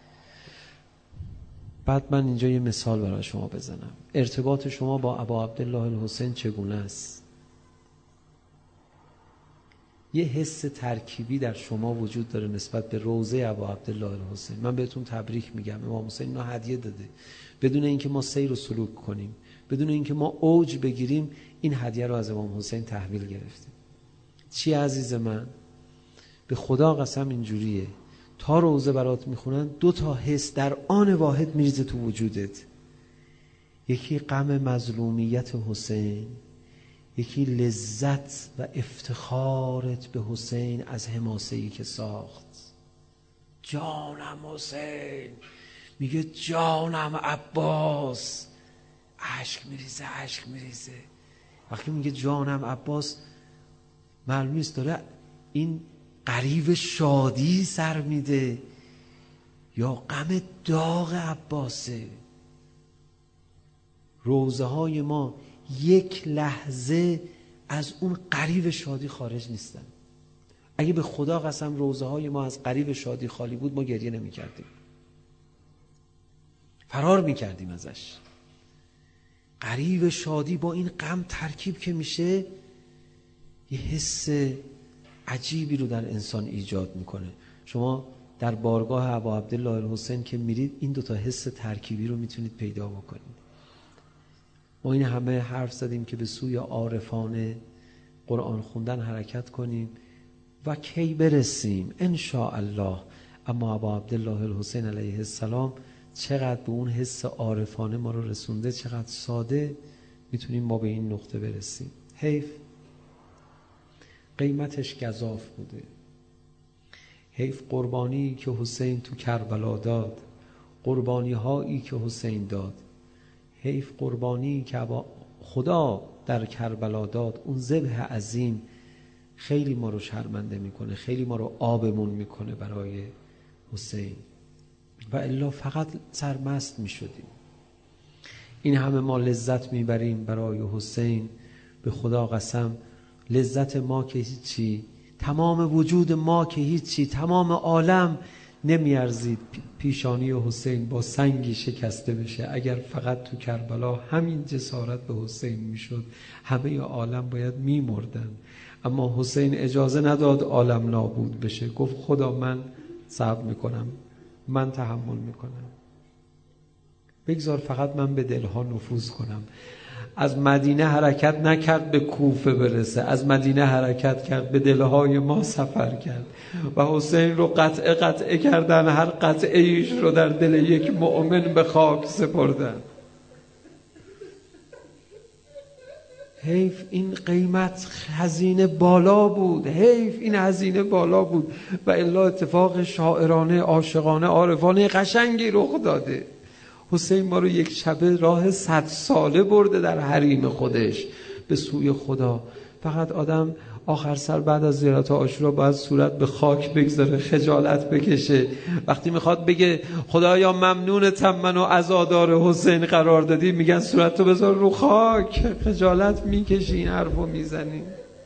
بعد من اینجا یه مثال برای شما بزنم. ارتباط شما با ابا عبدالله الحسین چگونه است؟ یه حس ترکیبی در شما وجود داره نسبت به روضه ابا عبدالله الحسین. من بهتون تبریک میگم، امام حسین اینو هدیه داده. بدون اینکه ما سیر و سلوک کنیم، بدون اینکه ما اوج بگیریم، این هدیه رو از امام حسین تحویل گرفتیم. چی عزیز من؟ به خدا قسم اینجوریه، تا روضه برات میخونن 2 تا حس در آن واحد میریزه تو وجودت. یکی غم مظلومیت حسین، یکی لذت و افتخارت به حسین از حماسه‌ای که ساخت. جانم حسین، میگه جانم عباس، اشک میریزه. وقتی میگه جانم عباس، معلوم نیست داره این غریو شادی سر میده یا غم داغ عباسه. روزه های ما یک لحظه از اون غریو شادی خارج نیستن. اگه به خدا قسم روزه های ما از غریو شادی خالی بود، ما گریه نمی کردیم، فرار می کردیم ازش. غریو شادی با این غم ترکیب که میشه، یه حس عجیبی رو در انسان ایجاد میکنه. شما در بارگاه ابا عبدالله الحسین که میرید، این 2 تا حس ترکیبی رو میتونید پیدا بکنید. ما این همه حرف زدیم که به سوی عارفانه قرآن خوندن حرکت کنیم و کی برسیم ان شاء الله. اما ابا عبدالله الحسین علیه السلام چقدر به اون حس عارفانه ما رو رسونده، چقدر ساده میتونیم ما به این نقطه برسیم. حیف قیمتش گزاف بوده. حیف قربانی که حسین تو کربلا داد، قربانی هایی که حسین داد. حیف قربانی که خدا در کربلا داد. اون ذبح عظیم خیلی ما رو شرمنده میکنه، خیلی ما رو آبمون میکنه برای حسین. و الا فقط سرمست می شدیم. این همه ما لذت می بریم برای حسین، به خدا قسم لذت ما که هیچی، تمام وجود ما که هیچی، تمام عالم نمی ارزید پیشانی حسین با سنگی شکسته بشه. اگر فقط تو کربلا همین جسارت به حسین می شد، همه عالم باید می مردن. اما حسین اجازه نداد عالم نابود بشه. گفت خدا من صبر میکنم، من تحمل میکنم، بگذار فقط من به دلها نفوذ کنم. از مدینه حرکت نکرد به کوفه برسه، از مدینه حرکت کرد به دلهای ما سفر کرد و حسین رو قطعه کردن، هر قطعه ایش رو در دل یک مؤمن به خاک سپردن. حیف این قیمت هزینه بالا بود، حیف این هزینه بالا بود و الا اتفاق شاعرانه عاشقانه عارفانه قشنگی رخ داده. حسین ما رو یک شبه راه 100 ساله برده در حریم خودش به سوی خدا. فقط آدم آخر سر بعد از زیارت عاشورا باید صورت به خاک بگذاره، خجالت بکشه. وقتی میخواد بگه خدایا ممنونتم منو عزادار حسین قرار دادی، میگن صورتو بذار رو خاک، خجالت میکشی، این حرفو میزنی.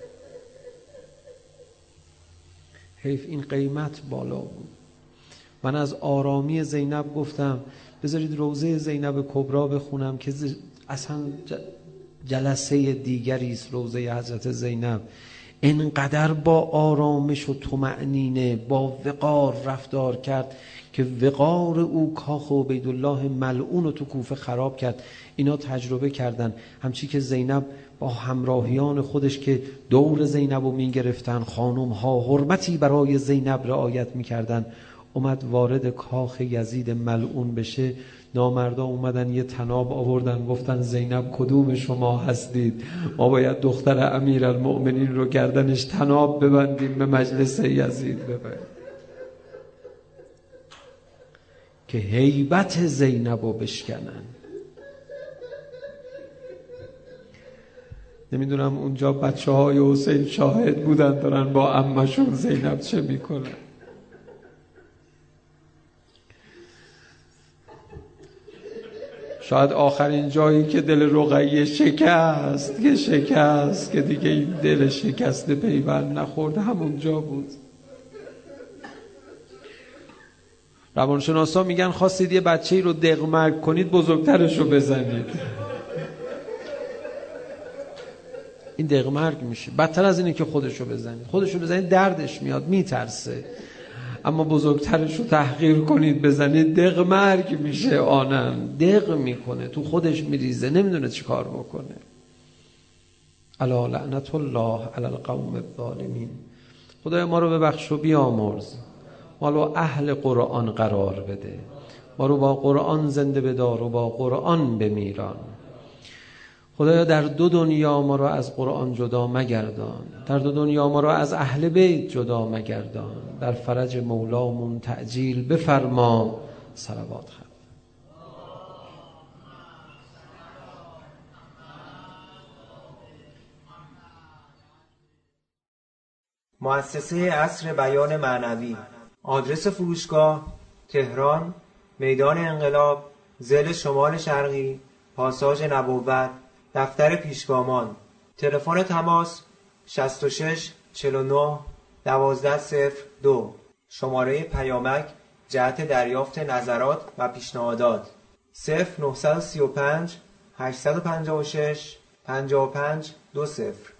حیف این قیمت بالا بود. من از آرامی زینب گفتم بذارید روضه زینب کبرا بخونم که اصلا جلسه دیگری است. روضه حضرت زینب اینقدر با آرامش و طمأنینه با وقار رفتار کرد که وقار او کاخ عبیدالله ملعون رو تو کوفه خراب کرد. اینا تجربه کردن. همچی که زینب با همراهیان خودش که دور زینب رو می گرفتن، خانم ها حرمتی برای زینب رعایت می کردن، اومد وارد کاخ یزید ملعون بشه، نامردا اومدن یه طناب آوردن، گفتن زینب کدوم شما هستید؟ ما باید دختر امیرالمؤمنین رو گردنش طناب ببندیم به مجلس یزید ببریم که هیبت زینب رو بشکنن. نمیدونم اونجا بچه های حسین شاهد بودن دارن با عمشون زینب چه میکنن. شاید آخرین جایی که دل رقیه شکست که دیگه این دل شکسته پیوند نخورد همونجا بود. روانشناسا میگن خواستید یه بچه‌ای رو دغمرگ کنید، بزرگترش رو بزنید. این دغمرگ میشه. بدتر از اینه که خودشو بزنید دردش میاد، میترسه. اما بزرگترش رو تحقیر کنید بزنید، دغمرگ میشه. آنم دغ میکنه، تو خودش میریزه، نمیدونه چی کار بکنه. الا لعنت الله علی القوم الظالمین. خدای ما رو ببخش و بیامرز، ما رو اهل قرآن قرار بده، ما رو با قرآن زنده بدار و با قرآن بمیران. خدایا در 2 دنیا ما رو از قرآن جدا مگردان، در 2 دنیا ما رو از اهل بیت جدا مگردان. در فرج مولامون تعجیل بفرما. صلوات خواهد. مؤسسه عصر بیان معنوی. آدرس فروشگاه: تهران، میدان انقلاب، ضلع شمال شرقی، پاساژ نبوت، دفتر پیشگامان. تلفن تماس 66 49 1202. شماره پیامک جهت دریافت نظرات و پیشنهادات 0935 856 55 20.